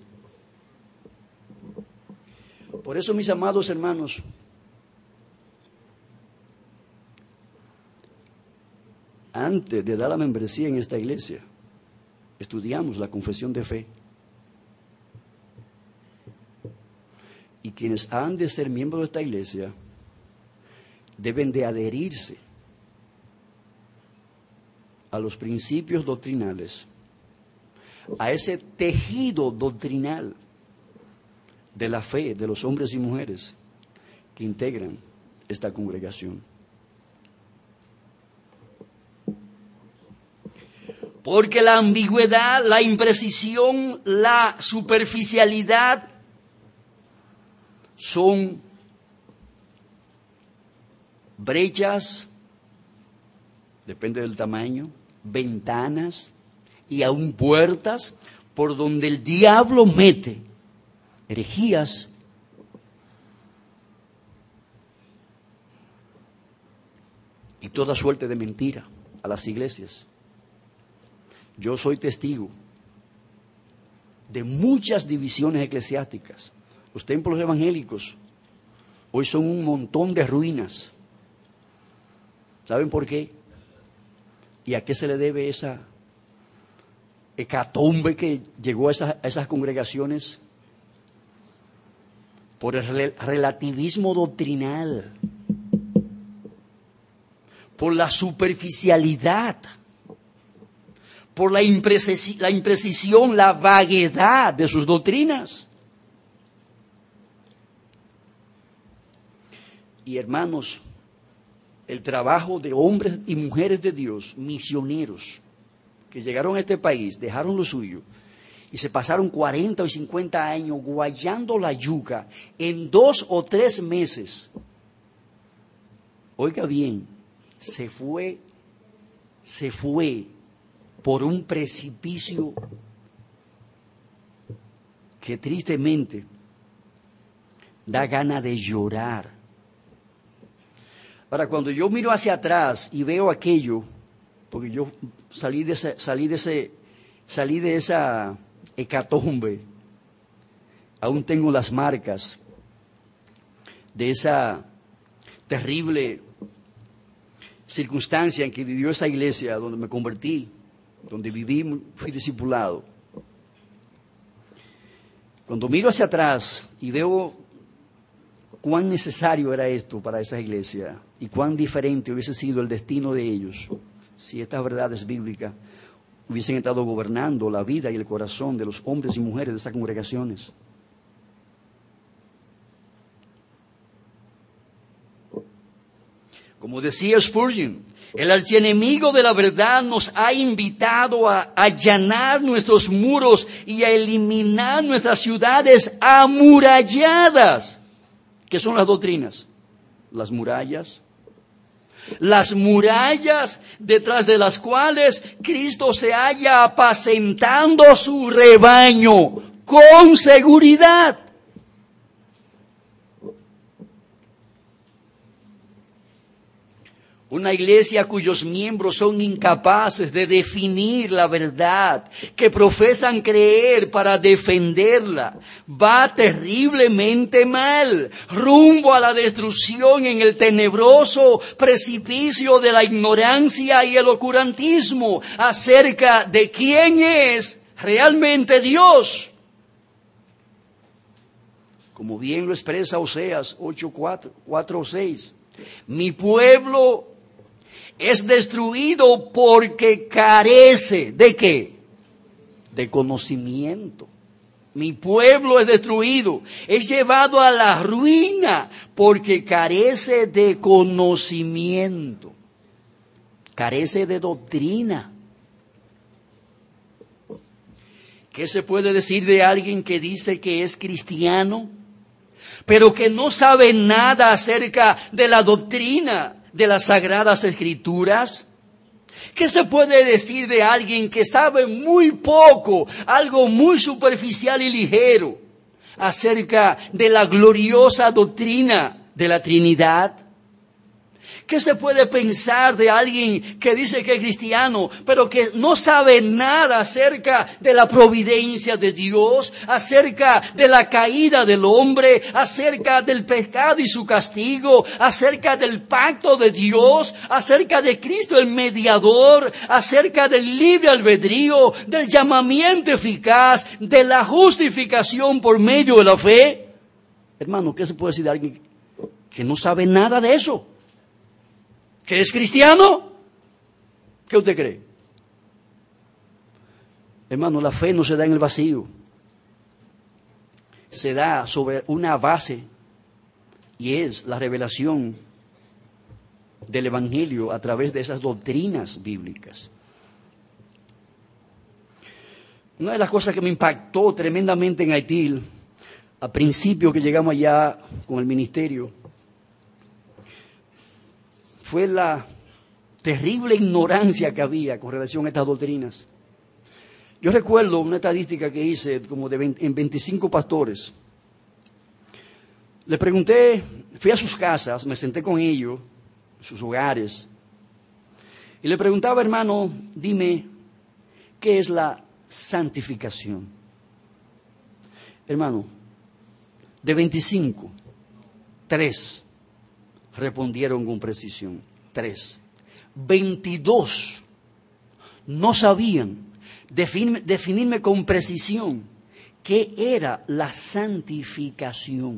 Por eso, mis amados hermanos, antes de dar la membresía en esta iglesia, estudiamos la confesión de fe. quienes han de ser miembros de esta iglesia deben de adherirse a los principios doctrinales, a ese tejido doctrinal de la fe de los hombres y mujeres que integran esta congregación. Porque la ambigüedad, la imprecisión, la superficialidad son brechas, depende del tamaño, ventanas y aún puertas por donde el diablo mete herejías y toda suerte de mentira a las iglesias. Yo soy testigo de muchas divisiones eclesiásticas. Los templos evangélicos hoy son un montón de ruinas. ¿Saben por qué? ¿Y a qué se le debe esa hecatombe que llegó a esas, a esas congregaciones? Por el relativismo doctrinal, por la superficialidad, por la imprecisi- la imprecisión, la vaguedad de sus doctrinas. Y hermanos, el trabajo de hombres y mujeres de Dios, misioneros, que llegaron a este país, dejaron lo suyo, y se pasaron cuarenta o cincuenta años guayando la yuca en dos o tres meses. Oiga bien, se fue, se fue por un precipicio que tristemente da gana de llorar. Ahora, cuando yo miro hacia atrás y veo aquello, porque yo salí de ese, salí de ese, salí de esa hecatombe, aún tengo las marcas de esa terrible circunstancia en que vivió esa iglesia donde me convertí, donde viví, fui discipulado. Cuando miro hacia atrás y veo cuán necesario era esto para esa iglesia y cuán diferente hubiese sido el destino de ellos si estas verdades bíblicas hubiesen estado gobernando la vida y el corazón de los hombres y mujeres de estas congregaciones. Como decía Spurgeon, el archienemigo de la verdad nos ha invitado a allanar nuestros muros y a eliminar nuestras ciudades amuralladas. ¿Qué son las doctrinas? Las murallas. Las murallas detrás de las cuales Cristo se halla apacentando su rebaño con seguridad. Una iglesia cuyos miembros son incapaces de definir la verdad, que profesan creer para defenderla, va terriblemente mal, rumbo a la destrucción en el tenebroso precipicio de la ignorancia y el oscurantismo acerca de quién es realmente Dios. Como bien lo expresa Oseas ocho, cuatro o seis, mi pueblo es destruido porque carece ¿de qué? De conocimiento. Mi pueblo es destruido, es llevado a la ruina porque carece de conocimiento, carece de doctrina. ¿Qué se puede decir de alguien que dice que es cristiano, pero que no sabe nada acerca de la doctrina de las Sagradas Escrituras? ¿Qué se puede decir de alguien que sabe muy poco, algo muy superficial y ligero, acerca de la gloriosa doctrina de la Trinidad? ¿Qué se puede pensar de alguien que dice que es cristiano, pero que no sabe nada acerca de la providencia de Dios, acerca de la caída del hombre, acerca del pecado y su castigo, acerca del pacto de Dios, acerca de Cristo el mediador, acerca del libre albedrío, del llamamiento eficaz, de la justificación por medio de la fe? Hermano, ¿qué se puede decir de alguien que no sabe nada de eso? ¿Que es cristiano? ¿Qué usted cree? Hermano, la fe no se da en el vacío. Se da sobre una base y es la revelación del Evangelio a través de esas doctrinas bíblicas. Una de las cosas que me impactó tremendamente en Haití, al principio que llegamos allá con el ministerio, fue la terrible ignorancia que había con relación a estas doctrinas. Yo recuerdo una estadística que hice como de veinte, en veinticinco pastores. Les pregunté, fui a sus casas, me senté con ellos, sus hogares, y le preguntaba, hermano, dime, ¿qué es la santificación? Hermano, de veinticinco, tres respondieron con precisión, tres. veintidós no sabían definirme, definirme con precisión qué era la santificación.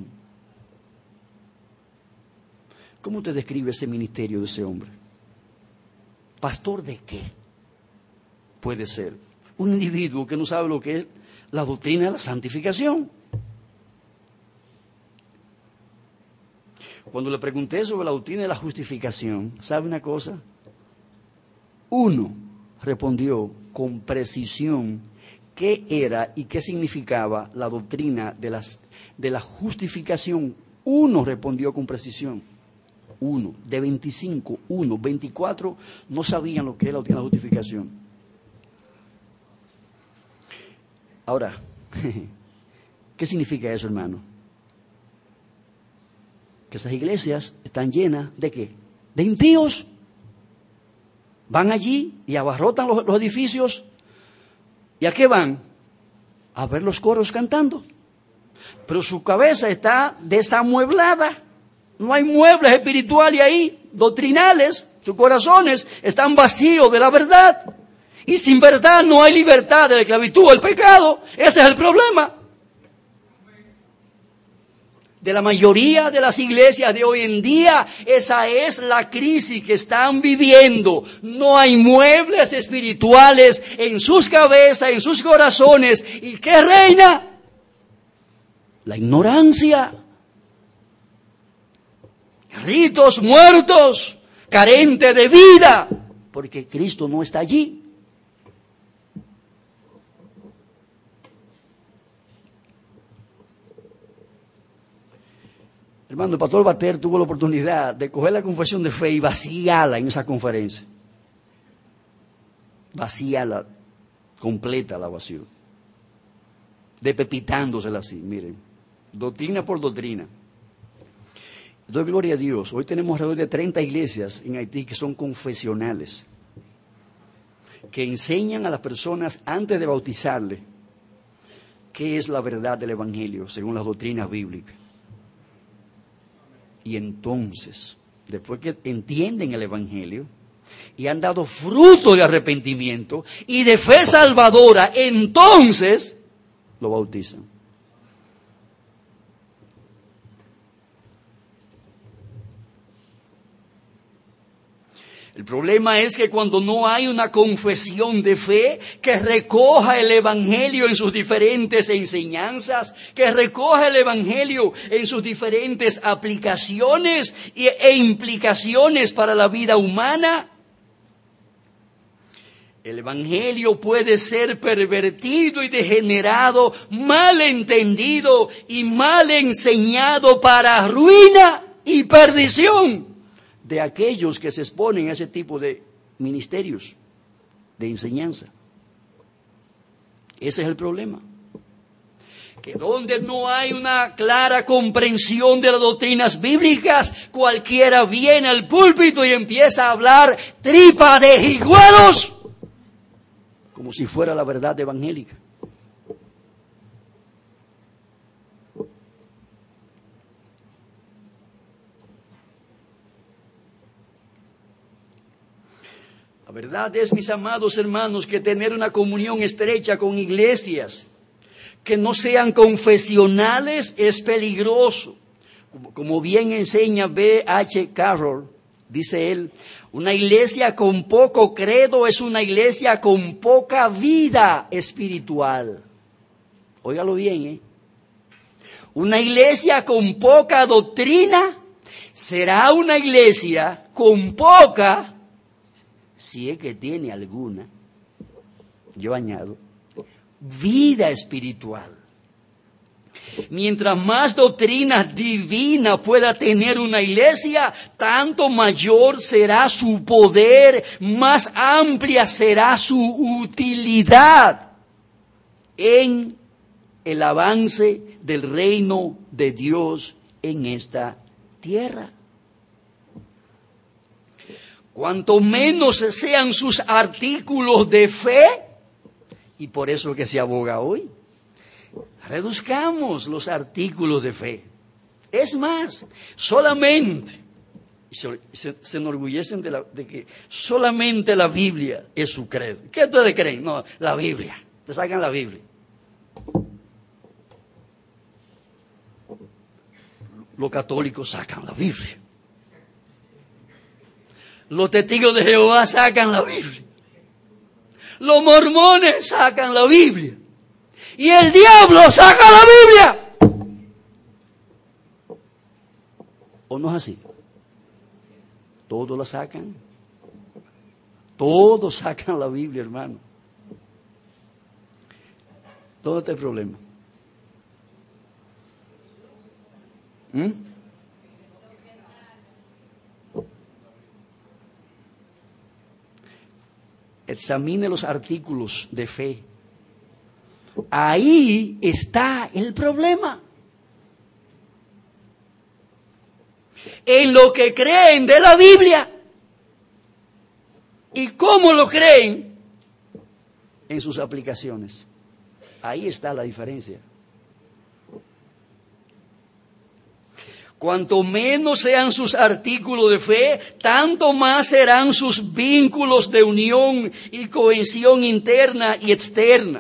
¿Cómo te describe ese ministerio de ese hombre? ¿Pastor de qué? Puede ser un individuo que no sabe lo que es la doctrina de la santificación. Cuando le pregunté sobre la doctrina de la justificación, ¿sabe una cosa? Uno respondió con precisión qué era y qué significaba la doctrina de, las, de la justificación. Uno respondió con precisión. Uno. De veinticinco, uno. veinticuatro no sabían lo que era la doctrina de la justificación. Ahora, ¿qué significa eso, hermano? Que esas iglesias están llenas ¿de qué? De impíos. Van allí y abarrotan los, los edificios. ¿Y a qué van? A ver los coros cantando. Pero su cabeza está desamueblada. No hay muebles espirituales ahí, doctrinales. Sus corazones están vacíos de la verdad. Y sin verdad no hay libertad de la esclavitud al pecado. Ese es el problema de la mayoría de las iglesias de hoy en día. Esa es la crisis que están viviendo. No hay muebles espirituales en sus cabezas, en sus corazones. ¿Y qué reina? La ignorancia. Ritos muertos, carentes de vida, porque Cristo no está allí. Hermano, el pastor Bater tuvo la oportunidad de coger la confesión de fe y vaciarla en esa conferencia. Vaciarla, completa la vació. Depepitándosela así, miren. Doctrina por doctrina. Doy gloria a Dios. Hoy tenemos alrededor de treinta iglesias en Haití que son confesionales, que enseñan a las personas antes de bautizarle qué es la verdad del Evangelio según las doctrinas bíblicas. Y entonces, después que entienden el Evangelio y han dado fruto de arrepentimiento y de fe salvadora, entonces lo bautizan. El problema es que cuando no hay una confesión de fe que recoja el Evangelio en sus diferentes enseñanzas, que recoja el Evangelio en sus diferentes aplicaciones e implicaciones para la vida humana, el Evangelio puede ser pervertido y degenerado, mal entendido y mal enseñado para ruina y perdición de aquellos que se exponen a ese tipo de ministerios de enseñanza. Ese es el problema. Que donde no hay una clara comprensión de las doctrinas bíblicas, cualquiera viene al púlpito y empieza a hablar tripa de higüeros, como si fuera la verdad evangélica. La verdad es, mis amados hermanos, que tener una comunión estrecha con iglesias que no sean confesionales es peligroso. Como, como bien enseña B H Carroll, dice él, una iglesia con poco credo es una iglesia con poca vida espiritual. Óigalo bien, ¿eh? Una iglesia con poca doctrina será una iglesia con poca, si es que tiene alguna, yo añado, vida espiritual. Mientras más doctrina divina pueda tener una iglesia, tanto mayor será su poder, más amplia será su utilidad en el avance del reino de Dios en esta tierra. Cuanto menos sean sus artículos de fe, y por eso que se aboga hoy, reduzcamos los artículos de fe. Es más, solamente, se, se, se enorgullecen de, la, de que solamente la Biblia es su credo. ¿Qué ustedes creen? No, la Biblia. Te sacan la Biblia. Los católicos sacan la Biblia. Los testigos de Jehová sacan la Biblia. Los mormones sacan la Biblia. Y el diablo saca la Biblia. ¿O no es así? Todos la sacan. Todos sacan la Biblia, hermano. ¿Dónde está el problema? ¿Mm? Examine los artículos de fe. Ahí está el problema. En lo que creen de la Biblia. ¿Y cómo lo creen? En sus aplicaciones. Ahí está la diferencia. Cuanto menos sean sus artículos de fe, tanto más serán sus vínculos de unión y cohesión interna y externa.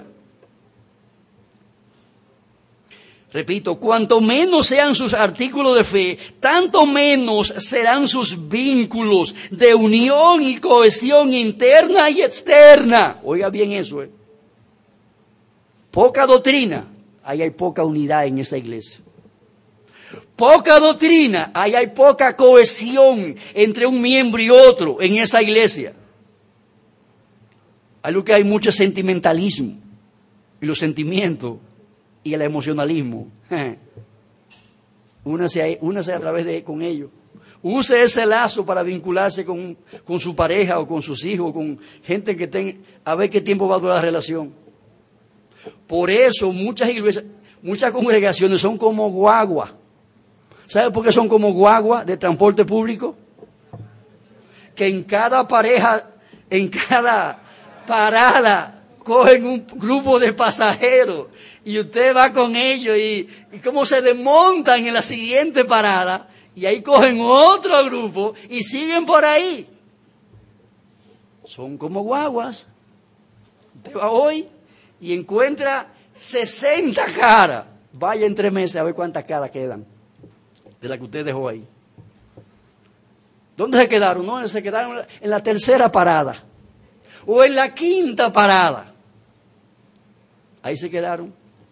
Repito, cuanto menos sean sus artículos de fe, tanto menos serán sus vínculos de unión y cohesión interna y externa. Oiga bien eso, ¿eh? Poca doctrina, ahí hay poca unidad en esa iglesia. Poca doctrina, ahí hay poca cohesión entre un miembro y otro en esa iglesia. Hay lo que hay mucho sentimentalismo, y los sentimientos y el emocionalismo. Únase, únase a través de con ellos. Use ese lazo para vincularse con, con su pareja o con sus hijos, con gente que tenga, a ver qué tiempo va a durar la relación. Por eso muchas iglesias, muchas congregaciones son como guagua. ¿Sabe por qué son como guagua de transporte público? Que en cada pareja, en cada parada, cogen un grupo de pasajeros y usted va con ellos y, y como se desmontan en la siguiente parada y ahí cogen otro grupo y siguen por ahí. Son como guaguas. Usted va hoy y encuentra sesenta caras. Vaya en tres meses a ver cuántas caras quedan de la que usted dejó ahí. ¿Dónde se quedaron? No, se quedaron en la tercera parada o en la quinta parada. Ahí se quedaron.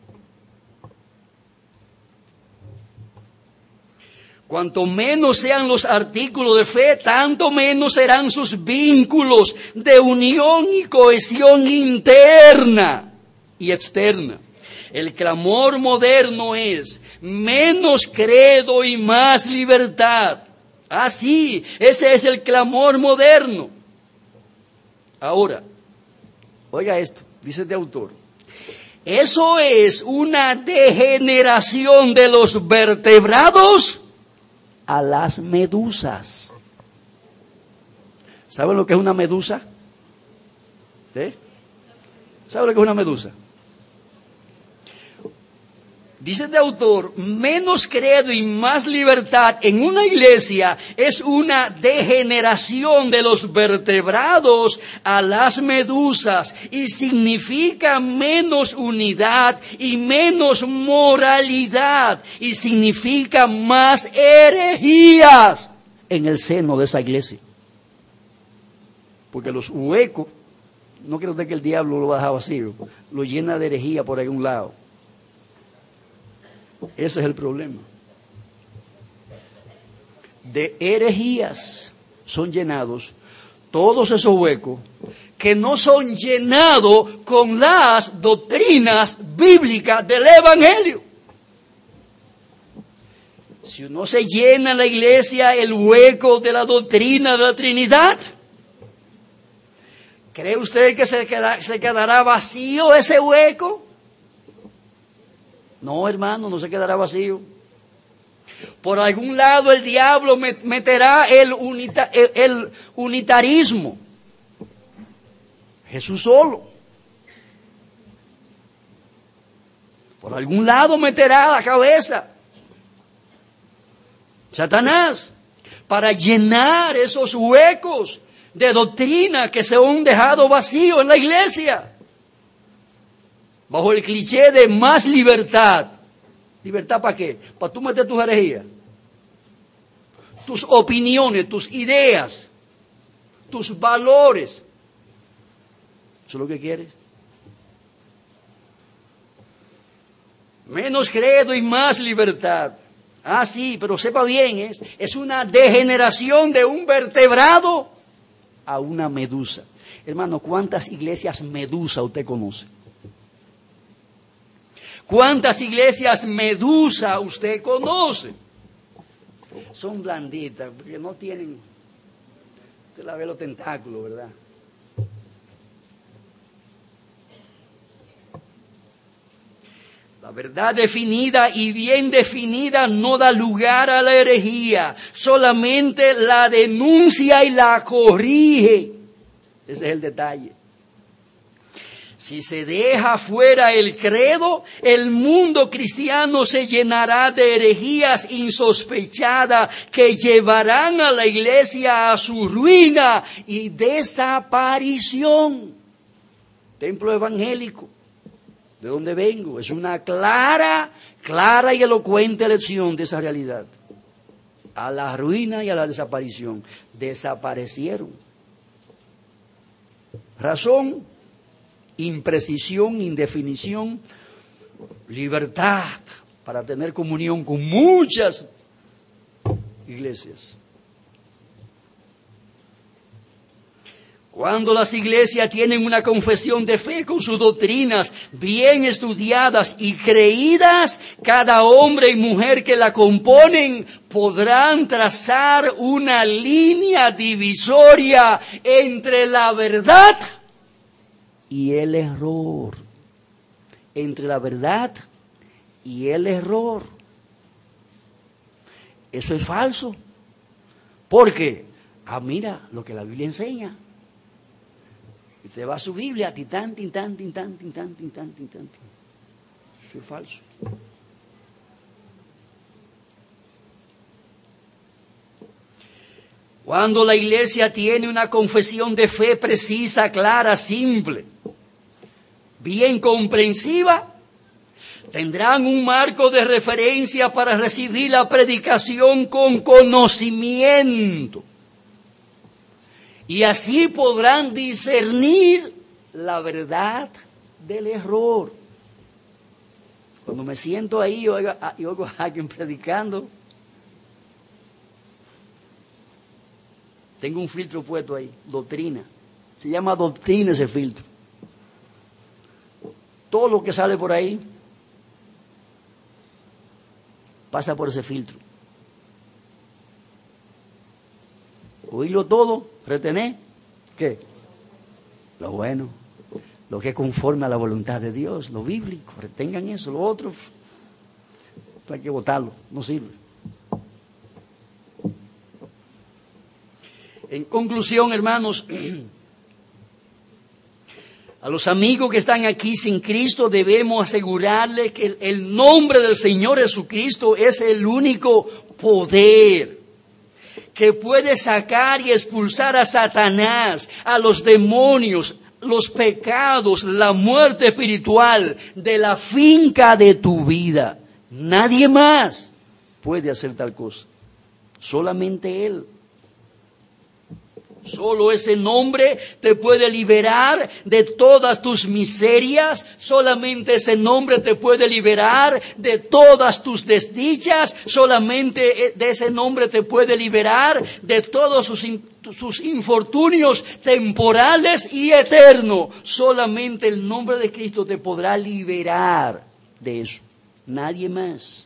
Cuanto menos sean los artículos de fe, tanto menos serán sus vínculos de unión y cohesión interna y externa. El clamor moderno es menos credo y más libertad. Ah, sí, ese es el clamor moderno. Ahora, oiga esto, dice este autor. Eso es una degeneración de los vertebrados a las medusas. ¿Saben lo que es una medusa? ¿Sí? ¿Saben lo que es una medusa? Dice este autor, menos credo y más libertad en una iglesia es una degeneración de los vertebrados a las medusas y significa menos unidad y menos moralidad y significa más herejías en el seno de esa iglesia. Porque los huecos, no creo usted que el diablo lo va a dejar vacío, lo llena de herejía por algún lado. Ese es el problema. De herejías son llenados todos esos huecos que no son llenados con las doctrinas bíblicas del Evangelio. Si uno se llena en la iglesia el hueco de la doctrina de la Trinidad, ¿cree usted que se, queda, se quedará vacío ese hueco? No, hermano, no se quedará vacío. Por algún lado el diablo meterá el, unita, el, el unitarismo. Jesús solo. Por algún lado meterá la cabeza Satanás para llenar esos huecos de doctrina que se han dejado vacíos en la iglesia. Bajo el cliché de más libertad. ¿Libertad para qué? Para tú meter tus herejías, tus opiniones, tus ideas, tus valores. ¿Eso es lo que quieres? Menos credo y más libertad. Ah, sí, pero sepa bien, es, es una degeneración de un vertebrado a una medusa. Hermano, ¿cuántas iglesias medusa usted conoce? ¿Cuántas iglesias medusa usted conoce? Son blanditas, porque no tienen, usted la ve los tentáculos, ¿verdad? La verdad definida y bien definida no da lugar a la herejía, solamente la denuncia y la corrige. Ese es el detalle. Si se deja fuera el credo, el mundo cristiano se llenará de herejías insospechadas que llevarán a la iglesia a su ruina y desaparición. Templo evangélico, de donde vengo, es una clara, clara y elocuente lección de esa realidad. A la ruina y a la desaparición. Desaparecieron. Razón: imprecisión, indefinición, libertad para tener comunión con muchas iglesias. Cuando las iglesias tienen una confesión de fe con sus doctrinas bien estudiadas y creídas, cada hombre y mujer que la componen podrán trazar una línea divisoria entre la verdad y el error. Entre la verdad y el error. Eso es falso. Porque, ah, mira lo que la Biblia enseña. Y te va a su Biblia, tintán, tintán, tintán, tintán, tintán, tintán. Eso es falso. Cuando la iglesia tiene una confesión de fe precisa, clara, simple, bien comprensiva, tendrán un marco de referencia para recibir la predicación con conocimiento. Y así podrán discernir la verdad del error. Cuando me siento ahí y oigo, y oigo a alguien predicando, tengo un filtro puesto ahí, doctrina. Se llama doctrina ese filtro. Todo lo que sale por ahí pasa por ese filtro. Oírlo todo, retener, ¿qué? Lo bueno, lo que es conforme a la voluntad de Dios, lo bíblico, retengan eso, lo otro, hay que botarlo, no sirve. En conclusión, hermanos, A los amigos que están aquí sin Cristo debemos asegurarles que el, el nombre del Señor Jesucristo es el único poder que puede sacar y expulsar a Satanás, a los demonios, los pecados, la muerte espiritual de la finca de tu vida. Nadie más puede hacer tal cosa, solamente Él. Solo ese nombre te puede liberar de todas tus miserias. Solamente ese nombre te puede liberar de todas tus desdichas. Solamente de ese nombre te puede liberar de todos sus, sus infortunios temporales y eternos. Solamente el nombre de Cristo te podrá liberar de eso. Nadie más.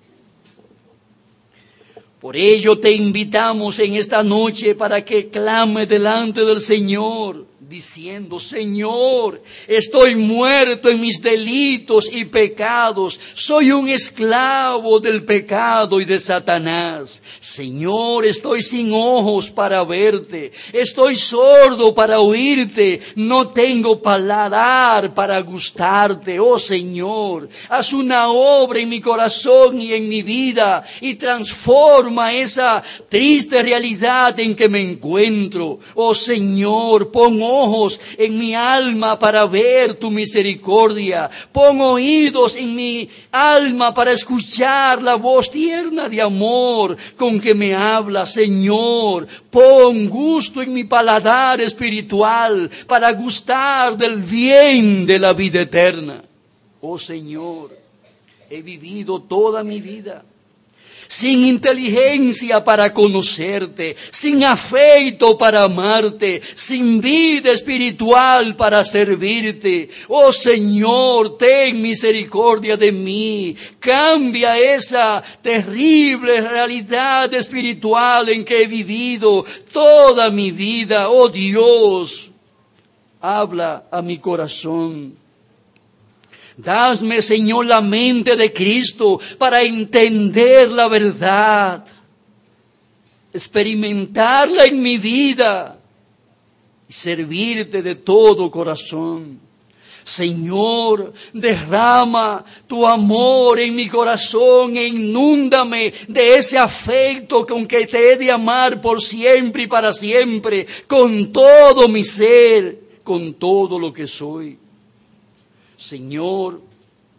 Por ello te invitamos en esta noche para que clame delante del Señor, diciendo: Señor, estoy muerto en mis delitos y pecados, soy un esclavo del pecado y de Satanás. Señor, estoy sin ojos para verte, estoy sordo para oírte, no tengo paladar para gustarte. Oh Señor, haz una obra en mi corazón y en mi vida y transforma esa triste realidad en que me encuentro. Oh Señor, pon ojos en mi alma para ver tu misericordia. Pon oídos en mi alma para escuchar la voz tierna de amor con que me habla. Señor, pon gusto en mi paladar espiritual para gustar del bien de la vida eterna. Oh Señor, he vivido toda mi vida sin inteligencia para conocerte, sin afecto para amarte, sin vida espiritual para servirte. Oh Señor, ten misericordia de mí. Cambia esa terrible realidad espiritual en que he vivido toda mi vida. Oh Dios, habla a mi corazón. Dasme, Señor, la mente de Cristo para entender la verdad, experimentarla en mi vida y servirte de todo corazón. Señor, derrama tu amor en mi corazón e inúndame de ese afecto con que te he de amar por siempre y para siempre, con todo mi ser, con todo lo que soy. Señor,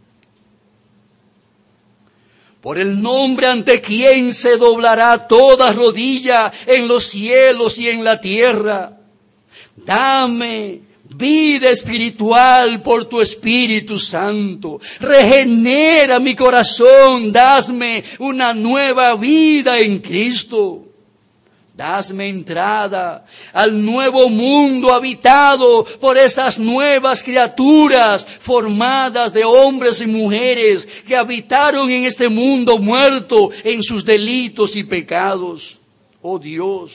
por el nombre ante quien se doblará toda rodilla en los cielos y en la tierra, dame vida espiritual por tu Espíritu Santo. Regenera mi corazón, dasme una nueva vida en Cristo. Dasme entrada al nuevo mundo habitado por esas nuevas criaturas formadas de hombres y mujeres que habitaron en este mundo muerto en sus delitos y pecados. Oh Dios,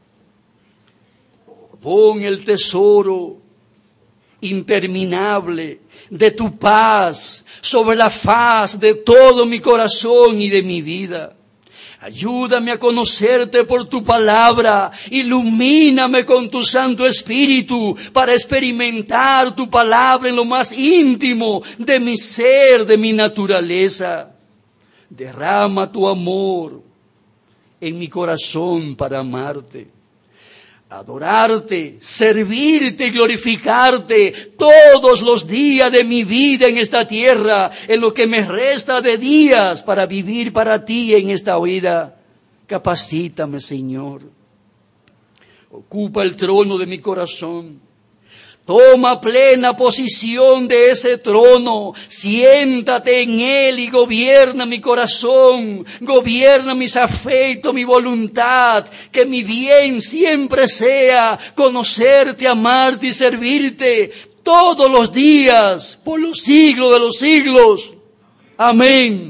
pon el tesoro interminable de tu paz sobre la faz de todo mi corazón y de mi vida. Ayúdame a conocerte por tu palabra, ilumíname con tu Santo Espíritu para experimentar tu palabra en lo más íntimo de mi ser, de mi naturaleza. Derrama tu amor en mi corazón para amarte, adorarte, servirte y glorificarte todos los días de mi vida en esta tierra, en lo que me resta de días para vivir para ti en esta vida. Capacítame, Señor. Ocupa el trono de mi corazón. Toma plena posición de ese trono, siéntate en él y gobierna mi corazón, gobierna mis afectos, mi voluntad, que mi bien siempre sea conocerte, amarte y servirte todos los días, por los siglos de los siglos. Amén.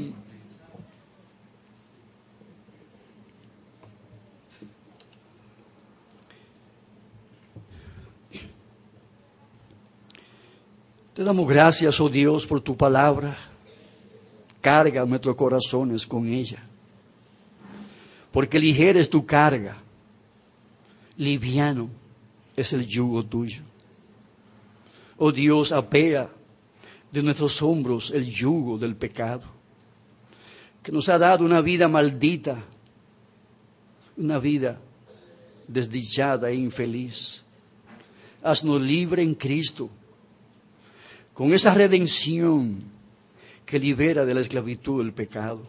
Te damos gracias, oh Dios, por tu palabra. Carga nuestros corazones con ella, porque ligera es tu carga, liviano es el yugo tuyo. Oh Dios, apea de nuestros hombros el yugo del pecado, que nos ha dado una vida maldita, una vida desdichada e infeliz. Haznos libre en Cristo, con esa redención que libera de la esclavitud del pecado.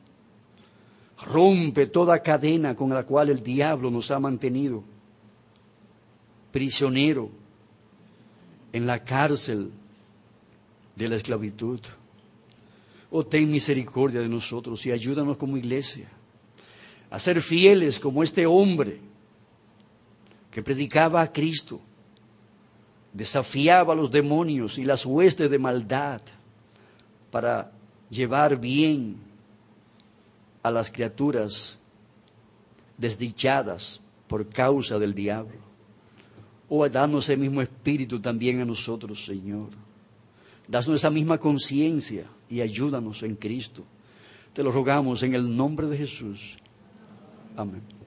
Rompe toda cadena con la cual el diablo nos ha mantenido prisionero en la cárcel de la esclavitud. Oh, ten misericordia de nosotros y ayúdanos como iglesia a ser fieles como este hombre que predicaba a Cristo, desafiaba a los demonios y las huestes de maldad para llevar bien a las criaturas desdichadas por causa del diablo. Oh, danos ese mismo espíritu también a nosotros, Señor. Danos esa misma conciencia y ayúdanos en Cristo. Te lo rogamos en el nombre de Jesús. Amén.